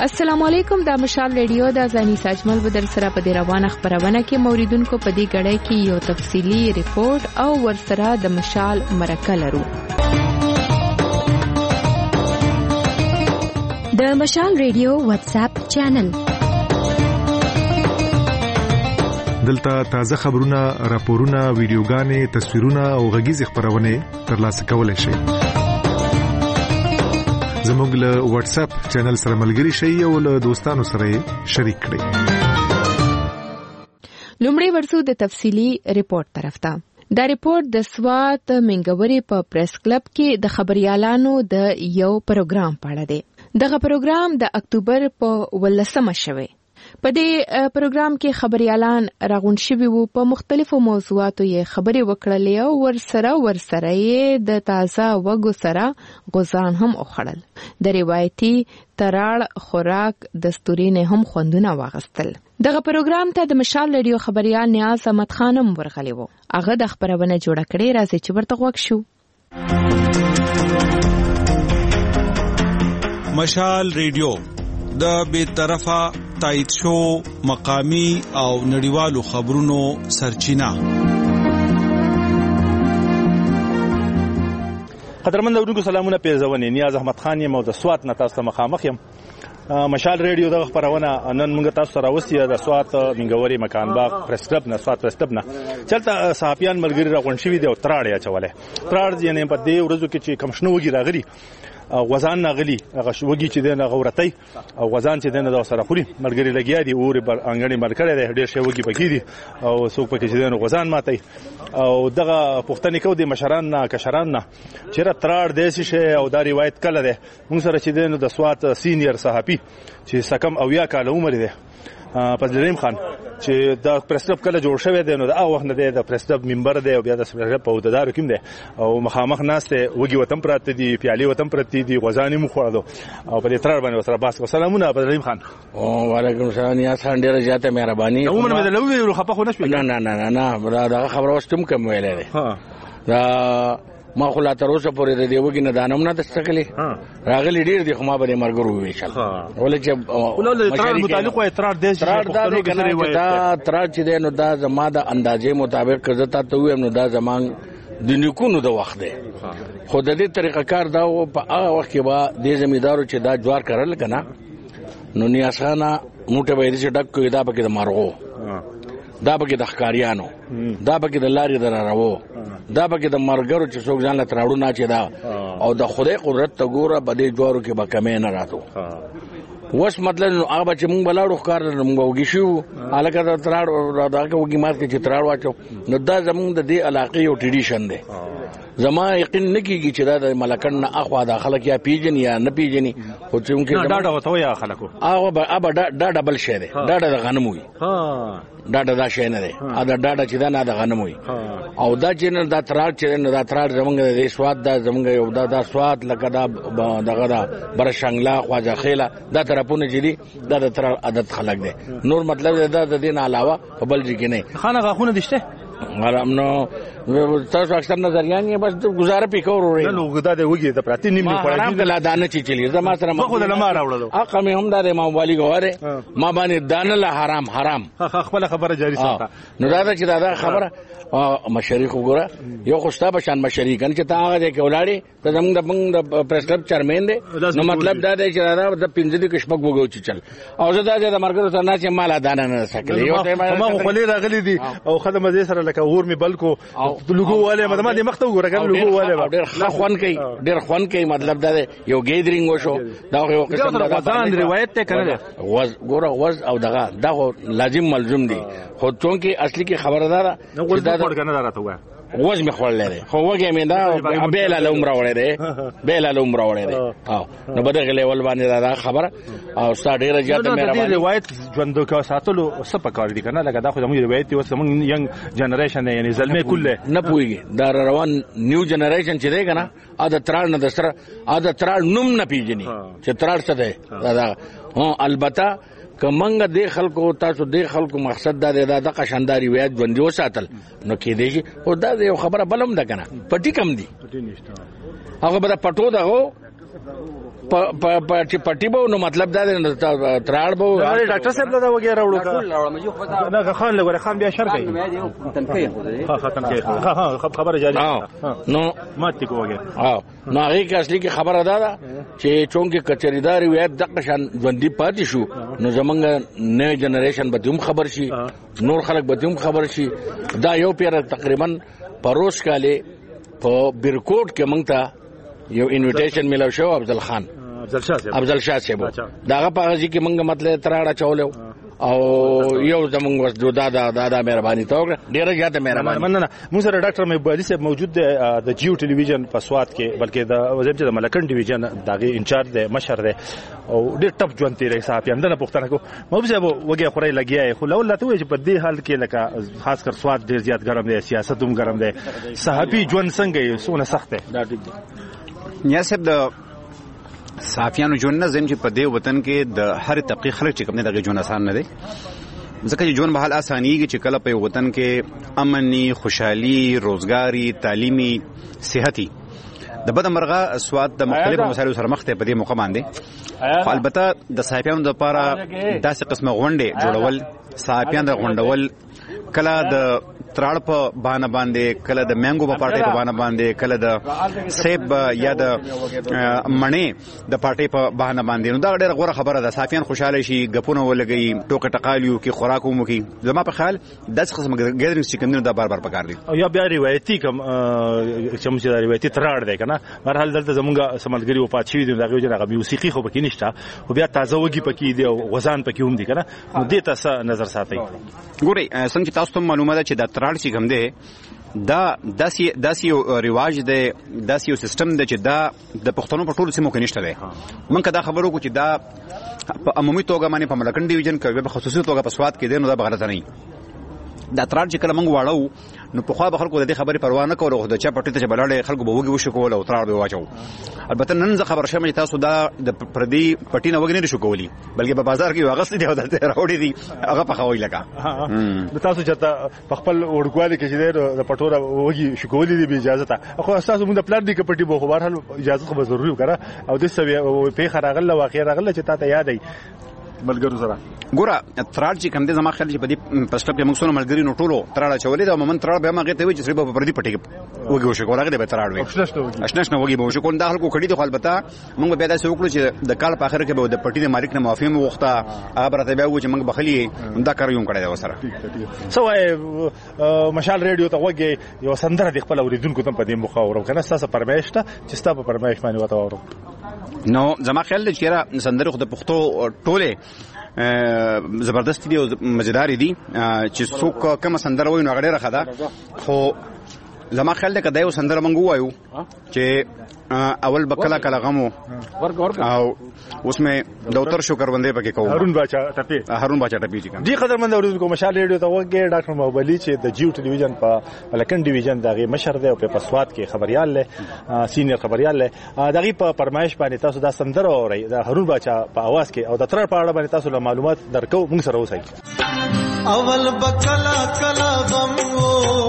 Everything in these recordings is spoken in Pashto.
السلام علیکم. د مشال ریډیو د ځاني ساجمل بدر سره په دې روانه خبرونه کې موریدونکو په دې غړې کې یو تفصیلی ریپورت او ورسره د مشال مرکه لرو. د مشال ریډیو واتس اپ چینل دلته تازه خبرونه، راپورونه، ویډیوګانې، تصویرونه او غږیز خبرونه ترلاسه کولای شئ. زموږ له واتس اپ چینل سره ملګري شئ او له دوستانو سره شریک کړئ. لومړی ورسو د تفصیلی ریپورت طرف ته. دا ریپورت د سوات منګوري په پریس کلب کې د خبريالانو د یو پروګرام په اړه دی. دغه پروګرام د اکتوبر په 18 شوه. په دې پروګرام کې خبريالان راغون شوي وو. په مختلفو موضوعاتو یې خبرې وکړلې او ورسره یې د تازه وګو سره غوزان هم وخړل. د روایتي تراړ خوراک دستوري نه هم خوندونه واغستل. دغه پروګرام ته د مشال ریډیو خبريال نیاز احمد خانم ورغلی وو. هغه د خبرونه جوړ کړي راځي چې ورته غوښ شو. مشال ریډیو د بے طرفه تایید شو مقامی او نړیوالو خبرونو سرچینه. قدرمن اورونکو سلامونه پیژونې نیاز احمد خان یم او د سوات نه تاسو ته مخامخ یم. مشال ریډیو د خبرونه نن موږ تاسو سره وستیه د سوات منګوري مکان باغ پریس کلب نه سوات پریس کلب نه چلته صحافیان ملګری راغون شوي دي او تراړ یا چولې تراړ یعنی په دې ورځو کې چې کمشنو وګي راغلي غوزان ناغلی هغه وګي چې دنه غورتای او غوزان چې دنه د سره خوري ملګری لګیا دي اور بر انګړي مرکړه ده ډېر شی وګي پکې دي او څوک پکې چې دنه غوزان ماتای او دغه پښتني کو دي مشران نه کشران نه چیرې تراړ دیسي شی او دا روایت کله ده موږ سره چې دنه د سوات سینیئر صحافي چې سکم او یا کال عمر ده پزلیم خان چې د پریس کلب کله جوړ شوی دی نو دا وخت نه دی د پریس کلب ممبر دی او بیا د پریس کلب په عہدهدار کې دی او مخامخ ناشته وګي وطن پراته دي پیالي وطن پراته دي غوزاني مو خوړو او په دې تر باندې سره باس سلامونه پزلیم خان. او وعلیکم السلام یا خان ډیره زیاته مهرباني. عمر مې د لوي خپه خو نشو. نه دا خبره واستم کوم ویلې ده. دا ما خو لا تر اوسه پورې د دې وګي نه دانم نه تستکلې راغلي ډیر دي خو ما به مرګرو ویشل ولې چې تر متعلق وای تر دې دا تر چې نو دا زما د اندازې مطابق کزتا ته ویم نو دا زمان د نیکونو د وخت دی خو د دې طریقه کار دا په هغه وخت کې با د زمیدارو چې دا جوار کړل کنه نو نیاسانه موټه به دې ډک کوي دا پکې د مارغو دا پکې د ښکاریانو دا پکې د لارې درارو دا پکې د مرګرو چې څوک ځان له تراړو نه چې دا او د خدای قدرت ته ګوره په دې جوارو کې به کمې نه راتو. وس مطلب نو هغه چې مونږ بلاړو ښکار مونږ وګی شو الګا د تراړو راځه وګی مات کې چې تراړو واچو نو دا زمونږ د دې علاقې یو ټریډیشن دی. زما یقین نکیږي چې دا د ملکن نه اخوا د خلک یا پیجن یا نه پیجني خو چې ممکن دا وته یا خلکو هغه دا ډبل شی دی دا د غنم وي دا شی نه دی دا چې دا نه د غنم وي او دا چې نه دا تراړ چې نه دا تراړ زمونږ د سواد دا زمونږ یو دا سواد لکه دا دغه دا برشنګلا خواجه خیله دا طرفونه چې دي دا د تراړ عادت خلک دی. نور مطلب دا د دین علاوه په بل ځای کې نه خانه غاخونه دشته نو تاسو اکثر نظریان یې بس گزاره پکور وره نو غدا دی وګي د پراتی نیم نه پړای دي لا دانه چې چلی زما سره خو د لمار راوړل اقا مې هم دا ما والی غواره ما باندې دانه لا حرام خپل خبره جاری ساته نو دا چې دا خبره مشریک وګوره یو خوستا بشان مشریکن چې تا هغه کې ولاړې ته زموږ د پریس کلب چیرمن دی نو مطلب دا دی چې دا د 15 کې شپږ وګو چې چل او زه دا د مرګرو سره نه چې مال دانه نه سکلې یو ما خو خلې راغلي دي او خدمه زې سره لکه اور می بلکو لوګو والے مدما دې مخته وګوره کنه لوګو والے ډېر خوان کوي مطلب دا یو گیدرینګ وشو دا یو قسم دا ځان روایت ته کنه ګوره وز او دا لازم ملزم دي خو چونکه اصلي کې خبردار دا کنه راته وای وز می خورلې ده خو وګه مې دا بیل له عمر وړې ده بیل له عمر وړې ده او نو بده غلې ول باندې دا خبره او ستاره ډیره زیاته مهرباني روایت ژوند کا ساتلو سپه کار دي کنه لکه دا خو زموږ روایت دی وسمون ینګ جنریشن یعنی زلمه کله نه پويږي دا روان نیو جنریشن چې دی کنه ا د ترال نه دسر ا د ترال نوم نه پیژني چې ترال څه ده دا البته کمنګ د خلکو تاسو د خلکو مقصد دا د قشنداري ویات ژوند وساتل نو کې دی او دا یو خبره بلم ده کنه پټی کم دي هغه به پټو ده هو پټي به نو مطلب دا تراړ به ډاکټر صاحب دا وګیا راوړو نه خان لګره خان بیا شر کوي خبره جاری نو ماته کوګه نو هغه کې اصلي کې خبره ده چې چونکه کچریدار روایت د قشان ژوندۍ پاتې شو نو زمونږ نه جنریشن به هم خبر شي نور خلک به هم خبر شي دا یو پیر تقریبا پروش کاله په بیرکوټ کې مونږ ته یو انویټیشن ملو شو افضل شاه صاحب داغه په ځکه کې مونږ مطلب تراړه چولو او یو زمونږ وسدو دا مهرباني تا وکړه ډیره زیاته مهرباني مننه موږ سره ډاکټر مهبوب علي صاحب موجود دی د جیو ټلویزیون په سواد کې بلکې د وزیر چې د ملکن ډیویژن دغه انچارج دی مشر دی او ډیر ټپ ژوند تیرې صاحب هم دنه پښتنه کو مهبوب صاحب وګي خوري لګیای خو لول ته وي چې په دې حال کې لکه خاص کر سواد ډیر زیات ګرم دی سیاست هم ګرم دی صحابي ژوند څنګه یې سونه سخت دی دا ټیک دی یا صاحب د صحافیانو ژوند نه زم چې په دې وطن کې د هر طبقه خلک چې کوم نه دغه ژوند آسان نه دی ځکه چې ژوند به حال اسانيږي چې کله په وطن کې امني خوشحالي روزګاری تعلیمي صحتي د بد مرغه سواد د مختلفو مسایلو سره مخ ته په دې موقع باندې خو البته د صحافیانو لپاره داسې قسمه غونډې جوړول صحافیان د غونډول کله د تراړ په باندې باندې کله د مانګو په پارټي په باندې کله د سیب یا د مڼې د پارټي په باندې نو دا ډېر غوړه خبره ده صحافیان خوشاله شي غپونه ولګي ټوکه ټقالیو کې خوراک ومو کې زما په خیال داس قسم ګیدرینګ چې کوم دا بار پکار دي او یا بیا روایتي کوم چې روایتي تراړ دی کنه مرحله دلته زمونږ سملګری او پاتشي دي دغه جنغه موسیقي خو پکې نشته خو بیا تازه وږي پکې دي او غزان پکې هم دي کنه نو دې تاسو نظر ساتي ګوري څنګه تاسو ته معلومه ده چې د تراړ چې کوم دی داسې رواج دی داسې یو سیستم دی چې دا د پښتنو په ټولو سیمو کې نشته دی موږ دا خبرو کو چې دا په عمومي توګه باندې په ملکن ډیویژن کې په خصوصي توګه په سواد کې دی نو دا بغلط نه دا تراړ چې کله موږ واړو نو په خوا به خلکو د دې خبرې پروا نه کوله خو د چا پټي ته بلاړې خلکو به وګي وشو کول او تراړ به واچو البته نن زه خبر شمه چې تاسو دا د پردي پټي نه وګنی شو کولی بلکې په بازار کې واغست دي او د راوړي دي هغه په خوي لگا د تاسو چرته په خپل وړکوالي کې چې د پټوره وګي شو کولی دي به اجازه ته خو تاسو موږ د پلان دی کې پټي به خو بهر اجازه خو ضروري وکړه او د سوي په خراغله واقع راغله چې تاسو یاد ای ملګرو سره ګوره تراړ چې کوم دې زما خیال چې په دې پسټپ کې موږ سره ملګری نو ټولو تراړ چولې دا مومن تراړ به ما غته وي چې سره په پردي پټي وګي وشو کولاګه دې به تراړ وي اشنشنه وګي به وشو کول دا خلکو کړي دي خو البته موږ به دا څه وکړو چې د کال په اخر کې به د پټي د مالک نه معافي مو وخته هغه برته به و چې موږ بخلي دا کار یو کړی دا وسره سوای مشال ریډیو ته وګي یو سندره د خپل اوریدونکو ته په دې مخاورم کنه تاسو پرمایشته چې تاسو په پرمایش باندې وته اورم نو زما خیال دی چې را سندره خو د پښتو ټوله زبردست دي او مزیدار دي چې څوک کوم سندره وایي نو غړي راخدا خو زما خیال دی کدا یو سندره مونږ وایو چې اول بکلا کلا غمو او اوس مې دوتر شکر باندې پکې کوم هارون باچا ټپي چې کوم دي قدرمن اوریدونکو مشال ریډیو ته وګه ډاکټر مهبوب علي چې د جیو ټلویزیون په ملکن ډیویژن دغه مشر دی او په پسواد کې خبريال له سینیئر خبريال له دغه په فرمایش باندې تاسو دا سندره اورئ د هارون باچا په आवाज کې او د تر په اړه باندې تاسو له معلومات درکو موږ سره اوسئ اول بکلا کلا غمو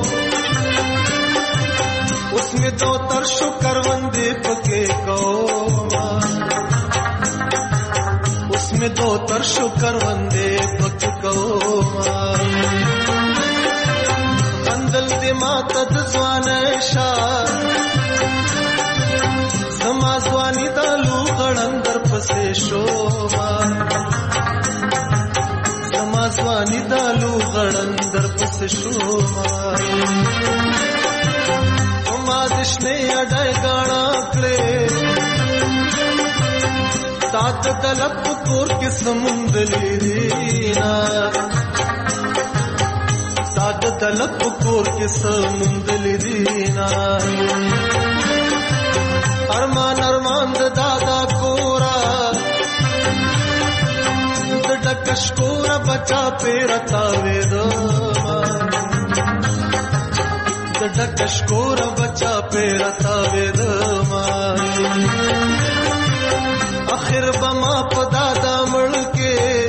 उसमें दो तर शुकर वंदे पके कौमा उसमें दो तर शुकर वंदे पक कौमा अंदल दिमाग तद्वान शाह समाजवानी दालू गणंदर पसे शोमा समाजवानी दालू गणंदर पसे शोमा मादिशने अडय गाना क्ले तात तलप कोर के समुंदली दीना तात तलप कोर के समुंदली दीना अरमान अरमान दादा कोरा डकश कोरा बचा पेरा तावे दो डकशकोर बचा पे रतावे दमान आखिर बमा पदादा मड़ के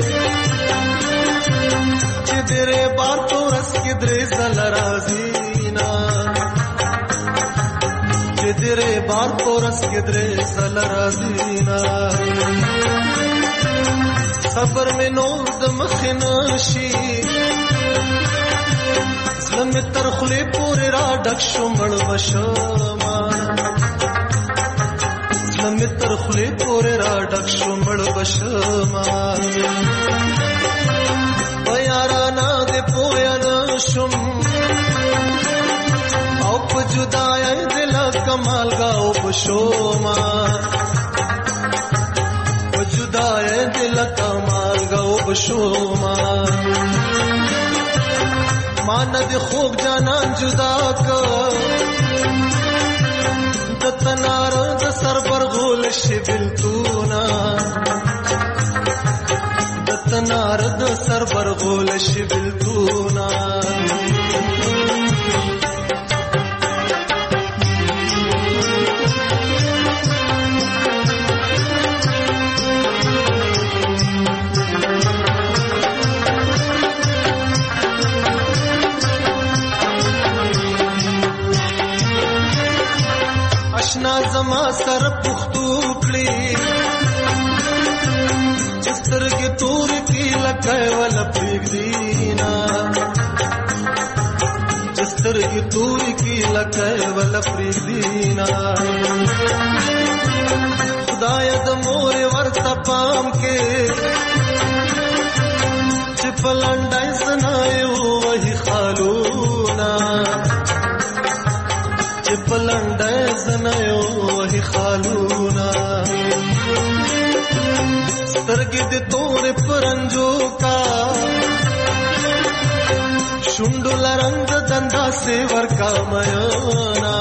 चिदरे बार तो रस के द्रे जलराजीना चिदरे درې بار پورس کې درې سل راځینا صبر مې نور د مخ نشي زلم تر خلې پورې را ډک شو مړ بشما زلم تر خلې پورې را ډک شو مړ بشما یارانا دې پویا نشم او په جدای دل کمال گاو بشما په جدای دل کمال گاو بشما مان دې خوب جانان جدا کړ د تنار د سر پر غول شبل تونا د تنار د سر پر غول شبل تونا زما سر پختو کړی چسترګې تور کی لکای ول پرګدینا چسترګې تور کی لکای ول پرګدینا خدای د مور ورته پام کې چې پلانډای سنایو وਹੀ خالونا پلنډه زنایو وਹੀ خالونا سترګې د تور پرنجو کا شونډو لرنګ دندا سے ورکا میانا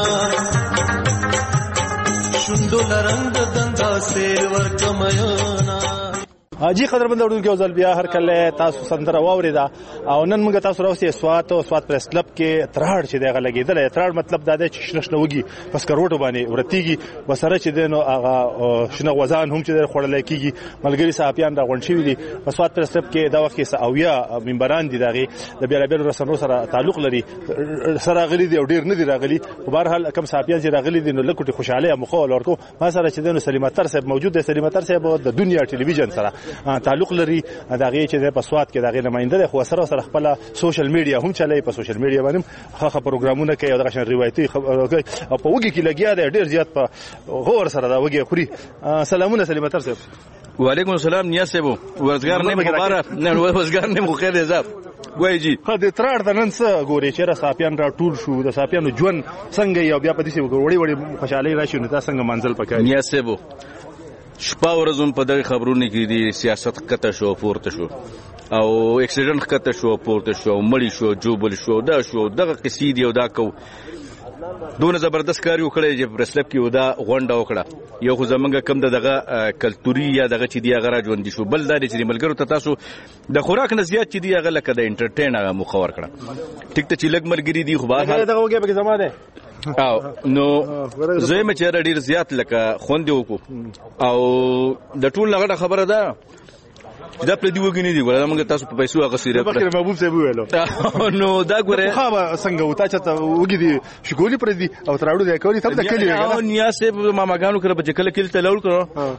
شونډو لرنګ دندا سے ورکا میانا جی قدرمن اورونکو یو ځل بیا هر کله تاسو سندره واوریدا او نن موږ تاسو راوستي سوات او سوات پریس کلب کې تراړ چې دغه لګیدل تراړ مطلب دا دی چې شنه وږي پس کروټو باندې ورتيږي وسره چې دینو هغه شنه غوزان هم چې خړل کېږي ملګری صحافیان را غونډ شوی دي سوات پریس کلب کې دا وخت کې اویا منبران دي دغه د بیرابل رسنو سره تعلق لري سره غلي دي او ډیر نه دي راغلي په هر حال کم صحافیان چې راغلي دي نو لکه خوشاله مخول ورکو ما سره چې دینو سلیماتر صاحب موجود دی سلیماتر صاحب د دنیا ټلویزیون سره تعلق لري دغه چې په سوات کې دغه نمائنده دی خو سره خپل سوشل میډیا هم چلای په سوشل میډیا باندې خاصه پروګرامونه کوي او دغه شان روایتي او په وګي کې لګیا دی ډیر زیات په غور سره دا وګي خوري سلامونه سلیماتر صاحب وعلیکم السلام نیا صاحب ورزګار نه مبارک نه ورزګار نه مو خیر حساب وای جی خو د تراړ د نن څه ګوري چې را صافیان را ټول شو د صافیانو ژوند څنګه یو بیا په دې وړي وړي خوشاله راشي نو تاسو څنګه منزل پکای نیا صاحب شپه ورځم په دغه خبرونه کې دي سیاست کته شو پورته شو او اکسیډنټ کته شو پورته شو مړی شو جوبل شو دا شو دغه قصې دی او دا کو دونه زبردست کار یو کړی چې پرسلب کې ودا غونډه وکړه یو خو زمونږ کم دغه کلتوري یا دغه چې دی هغه راځوندي شو بل دا چې ملګرو ته تاسو د خوراک نه زیات چې دی هغه لکه د انټرټین هغه مخور کړه ټیک ته چې لګ ملګری دی خو به دغه وګه به زماده او نو زه مې چیرې ډیر زیات لکه خوندې وکړو او د ټول لغړه خبره ده دا په دې وګینې دی ګوره موږ تاسو په پیسو هغه سیره پر محبوب صاحب ویلو نو دا ګوره خو څنګه وتا چې وګی دی شګولي پر دې او تراړو دی کوي تب د کلی او نیا صاحب ماماګانو کړه په کله کله تلول کړو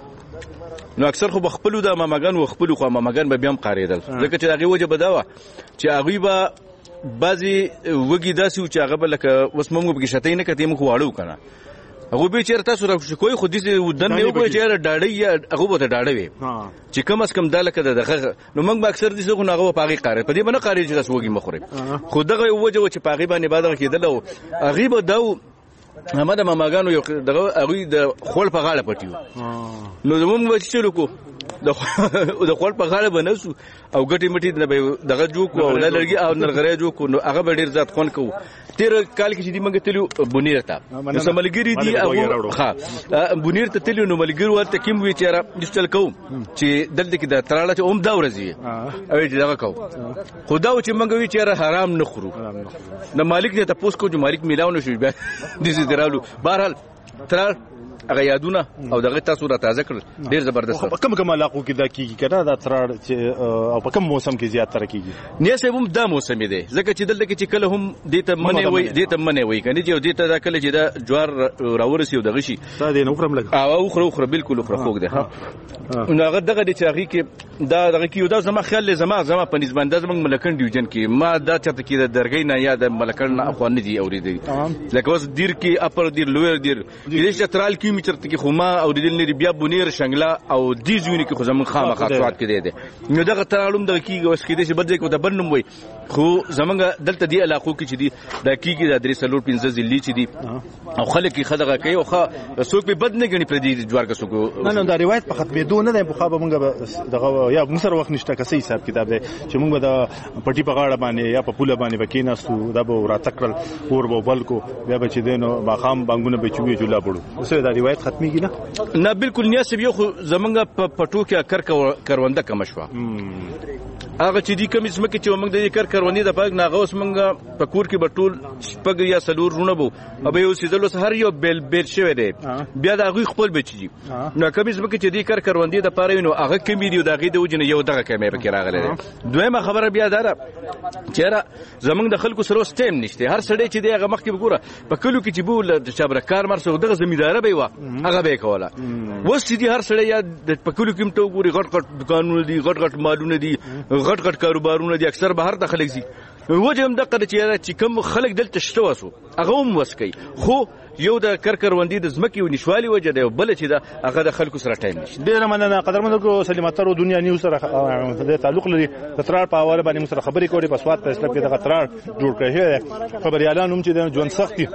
نو اکثر خو بخپلو د ماماګان وخپلو خو ماماګان به بیا هم قاریدل ځکه چې هغه وجه بداوه چې هغه به بعضی وګی داسې چې هغه بل لکه اوس موږ به شته نه کته موږ واړو کنه هغه به چیرته سره کوئی خو دې ودن نه وګړي چې ډاډي یا هغه به ډاډوي چې کم از کم دالکه دغه نو موږ به اکثر دې څنګه هغه پاغي قاره په دې باندې قاره چې تاسو وګي مخوري خو دغه وجه چې پاغي باندې بعد کېدل او هغه به داو محمد ماماګانو یو دغه هغه د خول په غاړه پټیو نو زموږ به چې لکو د خپل په غاړه بنسو او ګټي مټي دغه جو کو او لړګي او نرغره جو کو نو هغه ډیر ذات خون کو تیر کال کې چې دی موږ تلو بونیر ته نو سملګری دی او ها بونیر ته تلو نو ملګری ورته کوم وی چیرې ډیجیټل کو چې دلته کې د تراله چې اوم دا ورځي او چې دغه کو خدا او چې موږ وی چیرې حرام نه خورو نو مالک دې تاسو کو چې مالک میلاو نشو بیا دې درالو بهرحال تر هغه یادونه او دغه تاسو را تازه کړل ډیر زبردست. کوم علاقو کې دا کیږي کنه دا ترړ چې او په کوم موسم کې زیات تر کیږي؟ نه سه هم دا موسم دی ځکه چې دلته کې چې کله هم دته منې وي کنه چې دته دا کله چې دا جوار راورسي او دغه شي دا دې نو خرم لګ او خره بالکل خره خوګ دی نو هغه دغه د چاغي کې دا دغه کې دا زما خیال زما په نسبت د زمنګ ملکن ډیوژن کې ما دا چرته کې د درګۍ نه یا د ملکن نه خو نه دی اوریدي لکه اوس دیر کې اپر دیر لویر دیر دې چترال کې میچرته کې خو ما اوریدل نه بیا بونیر شنګلا او دې ځونی کې خو زمون خامخا سواد کې دی نو دغه ترالم دغه کې اوس کې دې بدې کو ته بنم وي خو زمنګ دلته دی علاقو کې چې دی دا کېږي د درې سلور 15 ځلې چې دی او خلک یې خدغه کوي او څوک به بد نه غني پر دې جوار کا څوک نه دا روایت په ختمېدو نه دی په خو به موږ دغه یا موږ سره وخت نشته کسي حساب کتاب دی چې موږ د پټي په غاړه باندې یا په پوله باندې وکیناستو دا به راتکړل اور به بل کو بیا به چې دینو ماقام بانګونه به چوي جوړه بړو اوس دا روایت ختميږي نه بالکل نه سب یو زمنګ په پټو کې کرونده کم شو هغه چې دی کوم اسمه کې چې موږ د کرونی د پاک ناغه اوس موږ په کور کې بټول شپږ یا سلور رونه بو ابه یو سیدلو هر یو بیل شوی دی بیا دا غوي خپل بچي نو کوم اسمه کې چې دی کروندې د پاره نو هغه کوم دی دا غي د وجنه یو دغه کمه به راغله دویمه خبره بیا دا چیرې زمنګ د خلکو سره ستیم نشته هر سړی چې دی هغه مخ کې وګوره په کلو کې چې بول د شبرکار مرسو دغه زمیندار به و هغه به کوله وس دي هر سړی یا په کلو کې ته وګوري غټ دکانونه دي غټ مالونه دي غټ کاروبارونه دي اکثر بهر د خلک زی وجه هم دغه چې کوم خلک دلته شته وسو هغه هم وسکي خو یو د کروندې د زمکي او نشوالي وجه دی بل چې دا هغه د خلکو سره ټایم نشي ډیر مننه قدرمنو کو سلیماترو دنیا نیوز سره د تعلق لري ترار په حواله باندې سره خبرې کوي په سواد په اسلام کې د ترار جوړ کړي خبريالان هم چې د ژوند سختي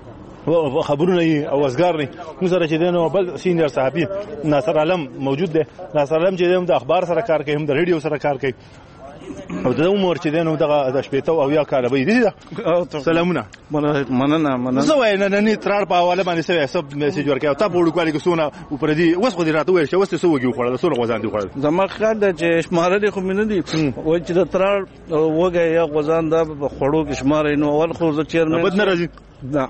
خبرونه او وزګار نه موږ سره چې دنو بل سینیئر صحابي ناصر عالم موجود دی ناصر عالم چې د اخبار سره کار کوي هم د ریډیو سره کار کوي او د عمر چې دنو د شپېته او یا کال به دي سلامونه مننه زه وایم نه ترار په حواله باندې سوي حساب میسج ورکاو تا په وړو کې سونه پر دې وس خو دې راته ویل چې وس څه وګیو خړل سونه غوځان دي خړل زما خیال ده چې شماره دي خو مين دي و چې د ترار وګه یا غوځان دا خړو کې شماره نو اول خو زه چیرمن بد نه راځي دا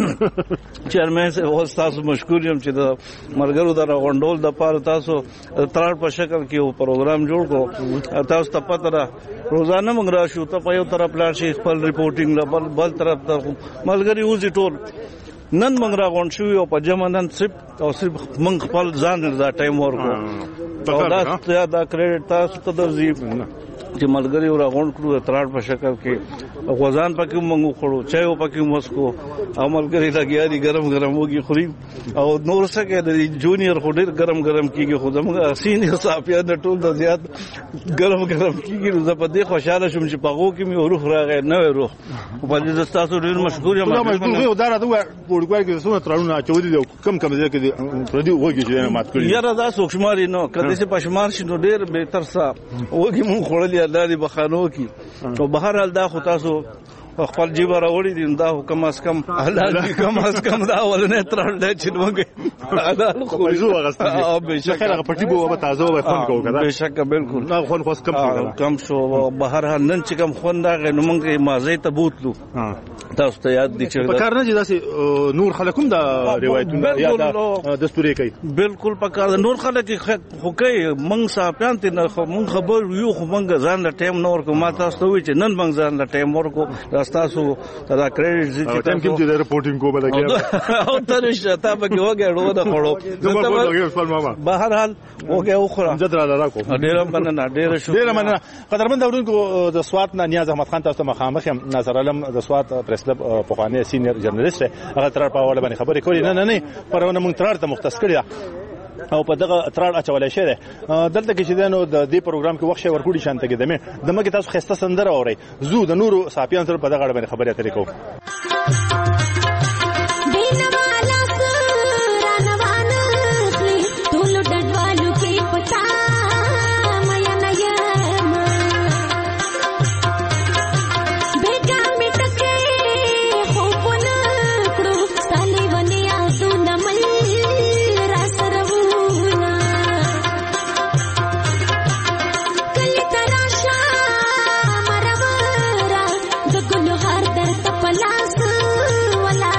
چیرمن سه او تاسو مشکور یم چې د مرګرو د غونډول د پاره تاسو ترار په شکل کې یو پروګرام جوړ کو تاسو ته پته ده روزانه موږ راشو ته په یو طرف لاړ شي خپل ریپورټینګ بل طرف ته ملګری وځي ټول نن موږ را غونډ شو او په جمع نن صرف موږ خپل ځان دا ټایم ورکو او دا کریډټ تاسو ته درځي چې ملګری را غونډ کړو د ترار په شکل کې غوځان پکې موږ خورو چایو پکې مسکو او ملګری لګیا دي ګرم وږي خوري او نور څه کې د جونیئر خوري ګرم کیږي خو زموږ سینیئر صحافیان د ټول د زیات ګرم کیږي نو زه په دې خوشاله شوم چې په غو کې مې روح راغی نو روح په دې تاسو ډیر مشکور یم مشکور دا راته وړوکوي کې څونه ترونه چودي دي کم ځای کې پردي وږي چې مات کړی یاره دا سوکشماري نو کله چې پښمار شي نو ډیر به تر سا وږي مون خړلې الله دې بخانو کی او بهر حال دا خو تاسو خپل جیب راوړي دي دا کم از کم حلال دي کم از کم دا ولنه ترل چې موږ حلال خو زو غستې او به شکه پټي بو تازه و خون کو کنه به شک بالکل نه خون خاص کم شو بهر حال نن چې کم خون دا نو موږ مازه ته بوتلو تاسو ته یاد دي چې په کار نه چې داسې نور خلکم دا روایتونه یا دا دستوري کوي بالکل په کار نور خلک خو کوي موږ صاحبان ته موږ خبر یو خو موږ ځان له ټایم نور کو ما تاسو ته وی چې نن موږ ځان له ټایم ورکو تاسو دا کریډټ چې تاسو کې د ریپورټینګ کو بل کې او تر شته به وګړو دا خړو بهر حال وګه اخرى زدر راکو ډیر مننه قدرمن دورونکو د سوات نه نیاز احمد خان تاسو مخامخ ناصر علم د سوات پریس کلب پخوانی سینیئر جرنالیست هغه تر په اړه باندې خبرې کوي نه پرونه مونږ ترار ته مختص کړی او په دغه ترار اچولای شي دلته کې چې دنو د دې پروګرام کې وخت ورکوړي شانته کې دمه کې تاسو خسته سندره اوري زو د نورو صحافیان سره په دغه اړه باندې خبرې اترې کوو پلاس ولا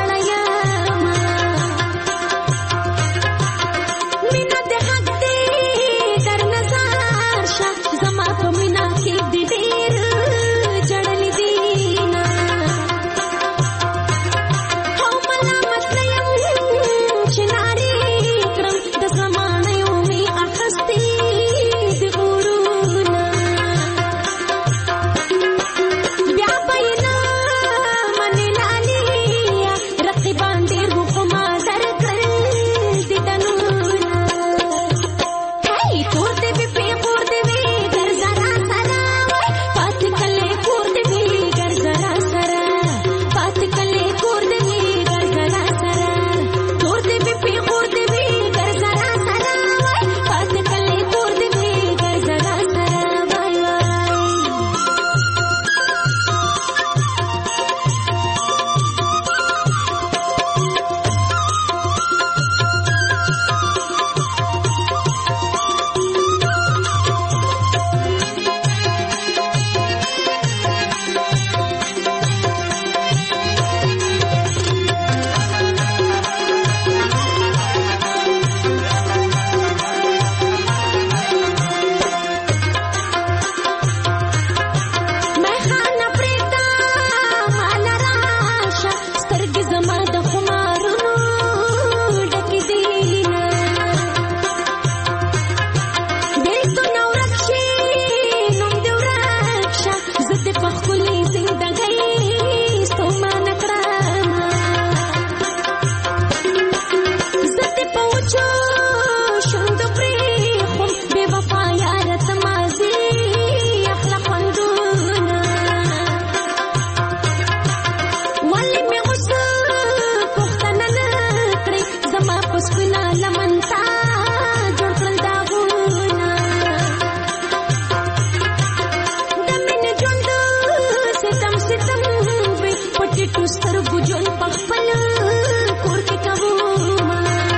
جون پخپل کور کې کوم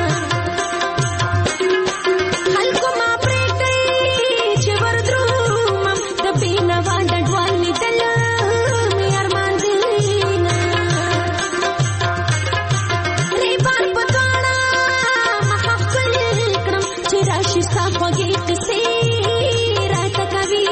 خلکو ما پرېږدئ چې وردروم د بېنوا ډډوال لیدل مې ارمان دی ریبان په دواړه مخه ښکلې کړم چې راشي ستا خوږې قصې راته کوي.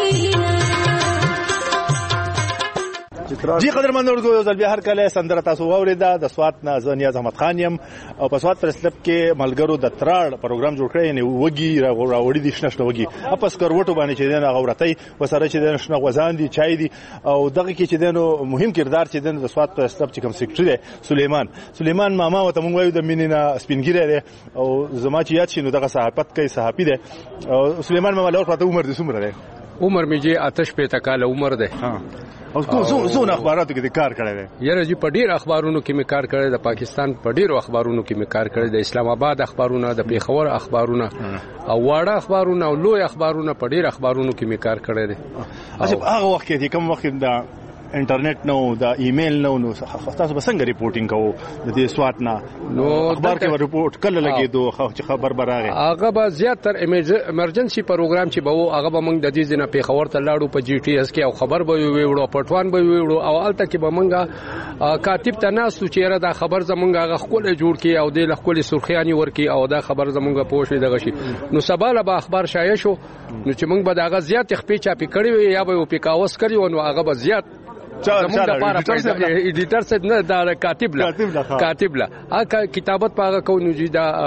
جی قدرمن اردو یو ځل بیا هر کله سندره تاسو واورېده د سوات نه زه نیاز احمد خان یم او په سوات پریس کلب کې ملګرو د تراړ پروګرام جوړ کړی یعنې وږي راوړي دي شنه شنه وږي په سکروټو باندې چې دی نو هغه ورتۍ ورسره چې دی نو شنه غوزان دي چای دي او دغه کې چې دی نو مهم کردار چې دی نو د سوات پریس کلب چې کوم سیکرټري دی سلیمان ماما ورته موږ وایو د مینې نه سپینګیری دی او زما چې یاد شي نو دغه صحافت کوي صحافي دی او سلیمان ماما لور پراته عمر دې څومره دی؟ عمر مې جی 58 کاله عمر دی او زون اخباراتو کې کار کړی دی. یاره جی په ډیر اخبارونو کې مې کار کړی د پاکستان په ډیرو اخبارونو کې مې کار کړی د اسلام آباد اخبارونه د پیښور اخبارونه او واړه اخبارونه او لوی اخبارونه په ډیر اخبارونو کې مې کار کړی دی. هغه وخت کې کوم وخت د انټرنیټ نو د ایمیل نو تاسو به څنګه ریپورټینګ کوو د دې سوات نه نو اخبار کې ریپورټ کله لګېدو چې خبر براغه هغه به زیاتر ایمرجنسي پروګرام چې به هغه به موږ د دې ځنه پیښور ته لاړو په جی ټی اس کې او خبر به ویوړو پټوان به ویوړو او الته کې به موږ کاتب ته ناسو چې را دا خبر زمونږ هغه خپل جوړ کی او د خپل سرخیانی ورکی او دا خبر زمونږ پوښې دغه شي نو سباله به اخبار شایع شو نو چې موږ به دغه زیات خپې چاپی کړی وي یا به پیکاوس کړی و نو هغه به زیات زمونږ لپاره ایډیټر څه نه دا کاتب لا هغه کتابت پاغه کو نو جی دا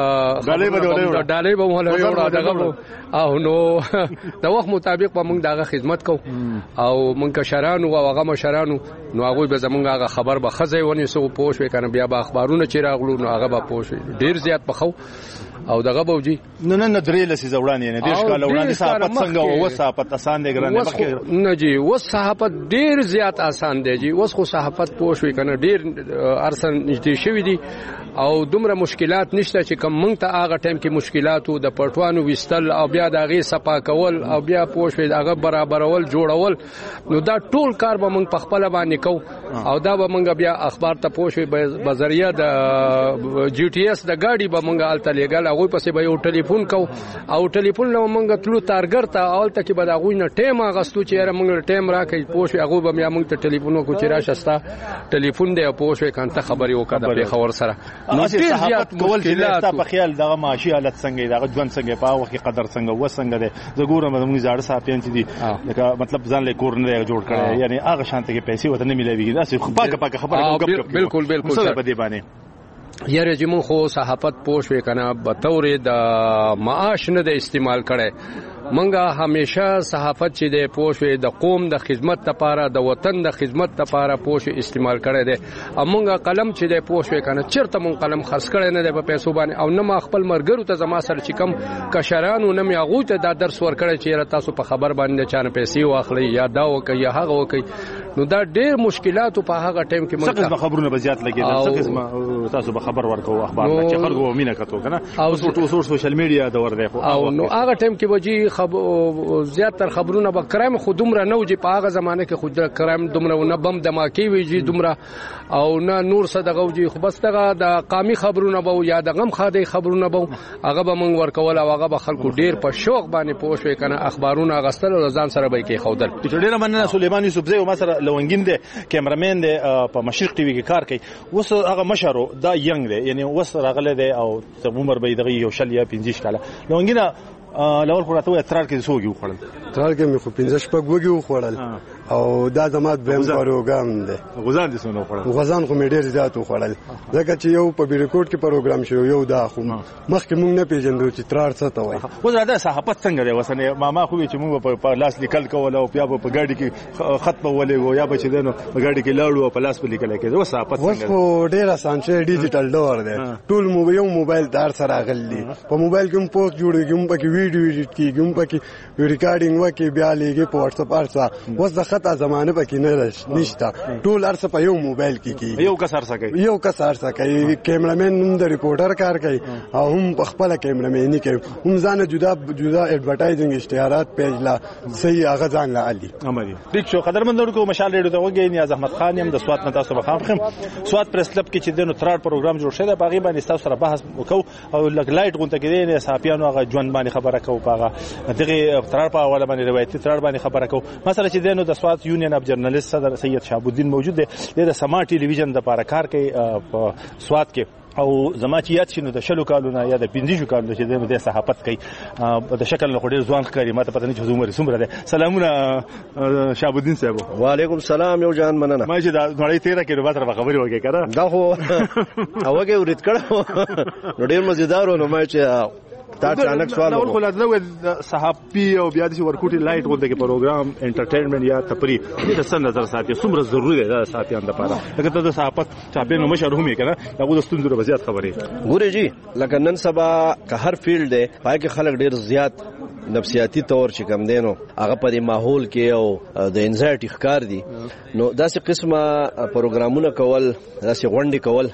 ډالۍ به ولا یو دغه او نو د وخت مطابق به موږ دغه خدمت کو او موږ کشرانو او هغه مشرانو نو هغه به زمونږ هغه خبر به خزې ونی سو پوښ وکنه بیا به اخبارونه چې راغلو نو هغه به پوښ ډیر زیات پخو او دغه بوجي نه درې لسی زوړانی نه دیش کال وړاندې صحافت څنګه او صحافت آسان دی ګرانه نه جی و صحافت ډیر زیات آسان دی جی اوس خو صحافت پوښ وکنه ډیر ارسن نږدې شوی دی او دومره مشکلات نشته چې کوم مونږ ته هغه ټایم کې مشکلاتو د پټوانو وستل او بیا دغه صفا کول او بیا پوښ هغه برابرول جوړول نو دا ټول کار به مونږ په خپل باندې کو او دا به مونږ بیا اخبار ته پوښ به ذریعہ د جی ټی اس د گاډي به مونږ الته لګل هغه پسې به یو ټلیفون کو او ټلیفون له مونږ تلو تارګر ته اولته کې به دا غوینه ټیم اغستو چې مونږ ټیم راکې پوښ هغه به بیا مونږ ته ټلیفون کو چې راشستا ټلیفون دی پوښ کانته خبري وکړه په خبر سره نو صحافت کول چې تاسو په خیال دغه معاشي حالت څنګه دغه ژوند څنګه په وخت کې قدر څنګه و څنګه ده زګورم موږ زاړه صحافیان چې دي لکه مطلب ځان له کور نه جوړ کړي یعنی هغه شانته کې پیسې وته نه ملويږي دا پاکه خبره بالکل سره په دې باندې یاره چې مون خو صحافت پوښ وکنه به تور د معاش نه د استعمال کړي منګه همیشه صحافت چې د پوښ د قوم د خدمت لپاره د وطن د خدمت لپاره پوښ استعمال کړي دي امونګه قلم چې د پوښ وکنه چرته مون قلم خرڅ کړي نه د په پیسو باندې او نه ما خپل مرګرو ته زما سره چې کم کشرانو نه میغو ته دا درس ور کړی چې تاسو په خبر باندې چانه پیسې واخلي یا دا وکي یا هغه وکي نو دا ډېر مشکلات په هغه ټیم کې مونږ څه خبرونه به زیات لګیدل څه تاسو به خبر ورکو اخبار چې خلکو مینه کتو کنه او سوشل میډیا دور دی او نو هغه ټیم کې وجي زیاتره خبرونه به کرام خودمره نو چې په هغه زمانه کې خود کرام دومره نه بم دماکي ویږي دومره او نه نور صدقه وجي خو بس دغه د قامي خبرونه به یا د غم خاده خبرونه به هغه به مونږ ورکول او هغه به خلکو ډیر په شوق باندې پوښوي کنه اخبارونه غستل او ځان سره به کې خودل ډیر مننه سليمان یوسف زئی او مثلا لونګین دی کیمرامین دی په مشرق ټي وي کې کار کوي وس هغه مشرو دا ینګ دی یعنی وس راغله دی او عمر به دغه یو شل یا 15 کاله لونګینا لول خو راته ترار کې سوګي وخړل ترار کې مې خو 15 شپږ وګي وخړل او دا زمات بهم پروګرام دی غزان دي سونو وخړل غزان خو مې ډیر زیات وخړل ځکه چې یو په بیرکوټ کې پروګرام شو یو دا خو مخکې مونږ نه پیژندو چې ترار څه ته وایي و زړه صحافت څنګه دی وسنه ماما خو چې مونږ په لاس لیکل کول او بیا په ګاډي کې خط په ولې یا به چې دنو په ګاډي کې لاړو په لاس په لیکل کې و صحافت څنګه خو ډیر آسان شي ډیجیټل دور دی ټول یو موبایل دار سره غلي په موبایل کې پوسټ جوړیږي په کې ویډیو ایډیټ کیږي په کې ریکارډینګ وکي بیا لګي په واتس اپ ارڅه وس د خطا زمانه پکې نه نشته ټول ارڅ په یو موبایل کې کی یو کس ارڅ کوي کیمرامین هم د ریپورټر کار کوي او هم په خپل کیمرامین کوي هم ځان جدا ایڈورټایزینګ اشتهارات پیج لا صحیح هغه ځان لا علي امري ټیک شو قدرمنو کو مشال ریډیو ته وګورئ نیاز احمد خان يم د سوات نه تاسو بخام خم سوات پریس کلب کې چې دنو ترار پروګرام جوړ شوی باغی باندې تاسو سره بحث وکاو او لګ لایټ غونټه کې دي صحافیانو هغه ژوند باندې خبره کوي پاغه دغه ترار په حواله باندې روایتي ترار باندې خبره کوي مثلا چې دنو د سوات یونین اف جرنالست صدر سید شهاب الدین موجود دی د سما ټلویزیون د لپاره کار کوي په سوات کې او زما چې یاد شنو د شلو کالونه یا د 15 کالونو چې د صحافت کوي د شکل له خوري ځوان ښکاری ماته پته نه چې عمر څومره ده سلامونه شهاب الدین صاحب وعلیکم السلام یو جان مننه ما چې د نړۍ 13 کې روایت خبري وکړه کړه دا خو اوګه ورید کړه نو ډیر مزیدار نو ما چې تا اچانک سوال اول خو لازم صحافي او بیا د ورکوټي لایټ غونډه کې پروګرام انټرټینمنت یا تفریح د څه نظر ساتي څومره ضروري ده ساتيان د پاره لکه ته د صحافت چابه نو مشر هم کنه هغه د ستونزو په زیات خبري ګوري جی لکه نن سبا که هر فیلډ دی پای کې خلک ډیر زیات نفسیاتی طور چې کم دینو هغه په ماحول کې او د انزایټي ښکار دي نو داسې قسمه پروګرامونه کول داسې غونډې کول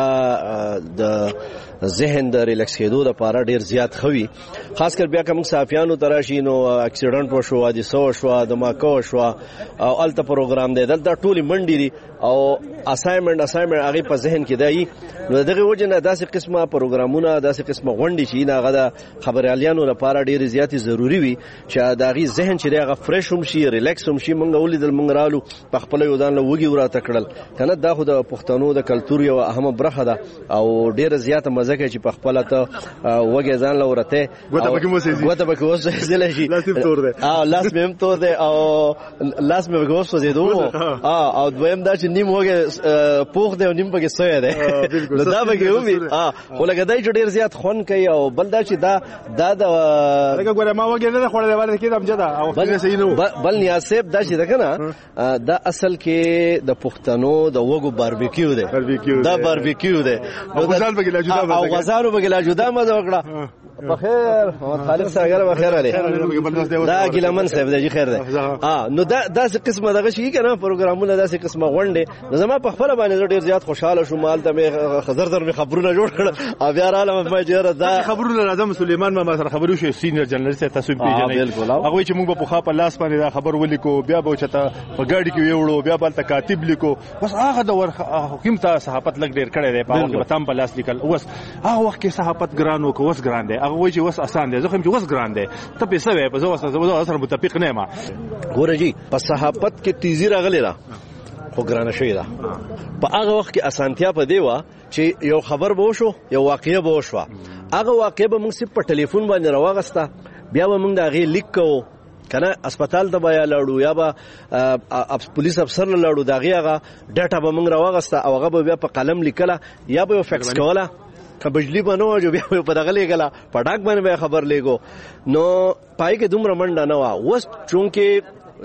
دا د ذهن د ریلیکس کېدو لپاره ډیر زیات خوي خاص کر بیا کوم صحافیانو تراشي نو اکسیډنټ وشو حادثه وشو دماکه وشو او الته پروګرام دی دلته ټولي منډي دي او اساینمنت هغه په ذهن کې دی نو دغه وجه نه داسې قسمه پروګرامونه داسې قسمه غونډې چې نه غدا خبريالانو لپاره ډیر زیات ضروری وي چې داغي ذهن چې هغه فرش هم شي ریلیکس هم شي مونږ ولیدل مونږ رالو په خپل یو ځان له وګي وراته کړل کنه دا خو د پښتنو د کلچر یو اهمه برخه ده او ډیر زیات مزه کوي چې په خپل ته وګي ځان له ورته ګوته به کوسه زله شي لاسم تور ده لاس مم تور ده او لاس مې وګوسه زیدو او دویم دا چې نیم وګي پوخ ده او نیم پکې سوی ده نو دا به کومي ولګه دای چې ډیر زیات خون کوي او بل دا چې دا د ما وګورې نه خوړلې واره کې دم جدا او څنګه صحیح نو بل نیاسب دا چې ده کنه دا اصل کې د پښتنو د وګو باربیکیو ده دا باربیکیو ده او غزال بګی لا جدا او غزالو بګی لا جدا مزه وکړه بخیر خالق ساګر بخیر علي دا ګلمن صاحب دی خیر دی نو دا څه قسمه دغه شي کنه پروګرامونه دا څه قسمه غونډه زما په خپل باندې ډیر زیات خوشاله شوم مالته مې خزر خبرونه جوړ کړ او بیا رااله ما جره دا خبرونه لازم سليمان ما سره خبرو شو سینیئر جرنالست تاسو پیژنئ هغه چې موږ په خوا په لاس باندې دا خبر ولیکو بیا به چته په ګاډي کې ویوړو بیا بل کاتب لیکو بس هغه د حکومت ته صحافت لګ ډیر کړی دی په هغه تام په لاس لیکل اوس هغه وخت کې صحافت ګرانو کو وس ګران دی هغه وایي چې وس آسان دی زه هم چې وس ګران دی ته په سوي په زو سره متفق نه ما ګوره جی په صحافت کې تیزی راغلی را خو ګرانه شوی دا په هغه وخت کې اسانتیا په دی وا چې یو خبر به وشو یو واقعه به وشو هغه واقعه به موږ په ټلیفون باندې راوغسته بیا به موږ دا غي لیکو کنه هسپتال ته بیا لاړو یا به پولیس افسر لاړو دا غي هغه ډاټا به موږ راوغسته او هغه بیا په قلم لیکله یا به فیکس کوله که بجلی بنو جو بیا په دغه لګلا پټاک باندې خبر لګو نو پای کې دومره منډه نه وا وس چونکه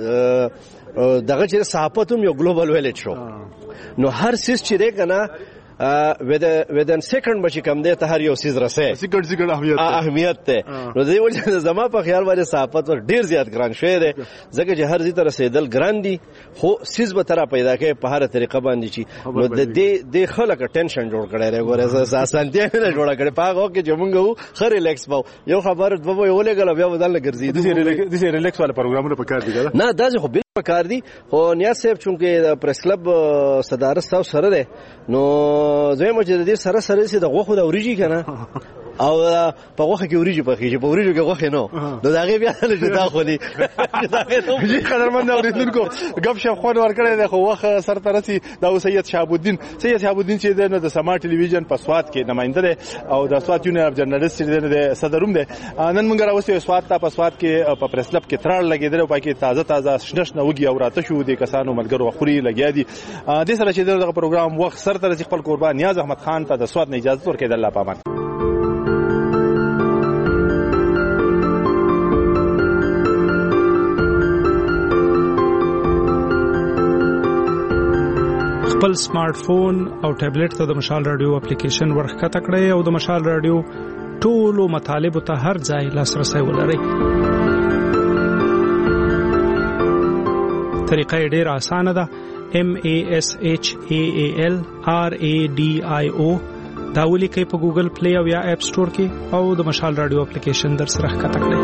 دغه چې صحافتوم یو ګلوبل ویلیج شو نو هر سیس چې دی کنه within second بشي کم دی ته هر یو سیز رسې سیکنډ اهمیت ته نو دې وجه زما په خیال باندې صحافت ډیر زیات ګران شوی دی ځکه چې هر ځای ته رسیدل ګران دي خو سیز به تر پیدا کوي په هر طریقه باندې چې نو د خلک ټینشن جوړ کړي دی ګوره اسانتیا نه جوړ کړي پاغه کې جمونګو خر ریلیکس باو یو خبر دوه یو لګل بیا بدل ګرځي د ریلیکس والا پروګرامونه په کار دي نه دا خو کار دي خو نیاز صاحب چونکه د پریس کلب صدارت سره ده نو زموږ چې د سره سي د غوخو د اوریجی کنه او په غوخه کې اوریجی پخېږي په اوریجو کې غوخه نو دا هغه بیا نه جدا خو دي جی قدرمن اوریدونکو غب شپ خو ورکړی دی خو وخت سره ترسي دا سید شهاب الدین چې د سما ټلویزیون په سوات کې نماینده دی او د سوات یونین اف جرنالست چې د صدروم دی نن موږ راوستي سوات کې په پریس کلب کې ترړ لګیدل او پکې تازه شنه وګي او راته شو د کسانو ملګرو خوري لګیا دي د سره چې دغه پروګرام وخت سره ترسي خپل قربان نیاز احمد خان ته د سوات نه اجازه ورکړه الله پامان خپل سمارټ فون او ټابلیټ ته د مشال رادیو اپلیکیشن ورخکته کړئ او د مشال رادیو ټولو مطالب ته هر ځای لاسرسي ولرئ طریقه ډیر اسانه ده MASHAALRADIO دا ولیکئ په ګوګل پلی او یا اپ سٹور کې او د مشال رادیو اپلیکیشن در سره ښکته کړئ.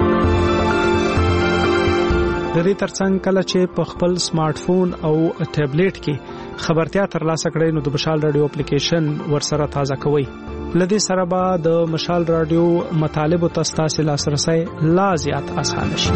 د دې ترڅنګ کله چې په خپل سمارټ فون او ټابلیټ کې خبرتیا ترلاسه کړئ نو د مشال رادیو اپلیکیشن ورسره تازه کوئ. لدې سره به د مشال رادیو مطالب او تاسو لاسرسي لا زیات اسانه شي.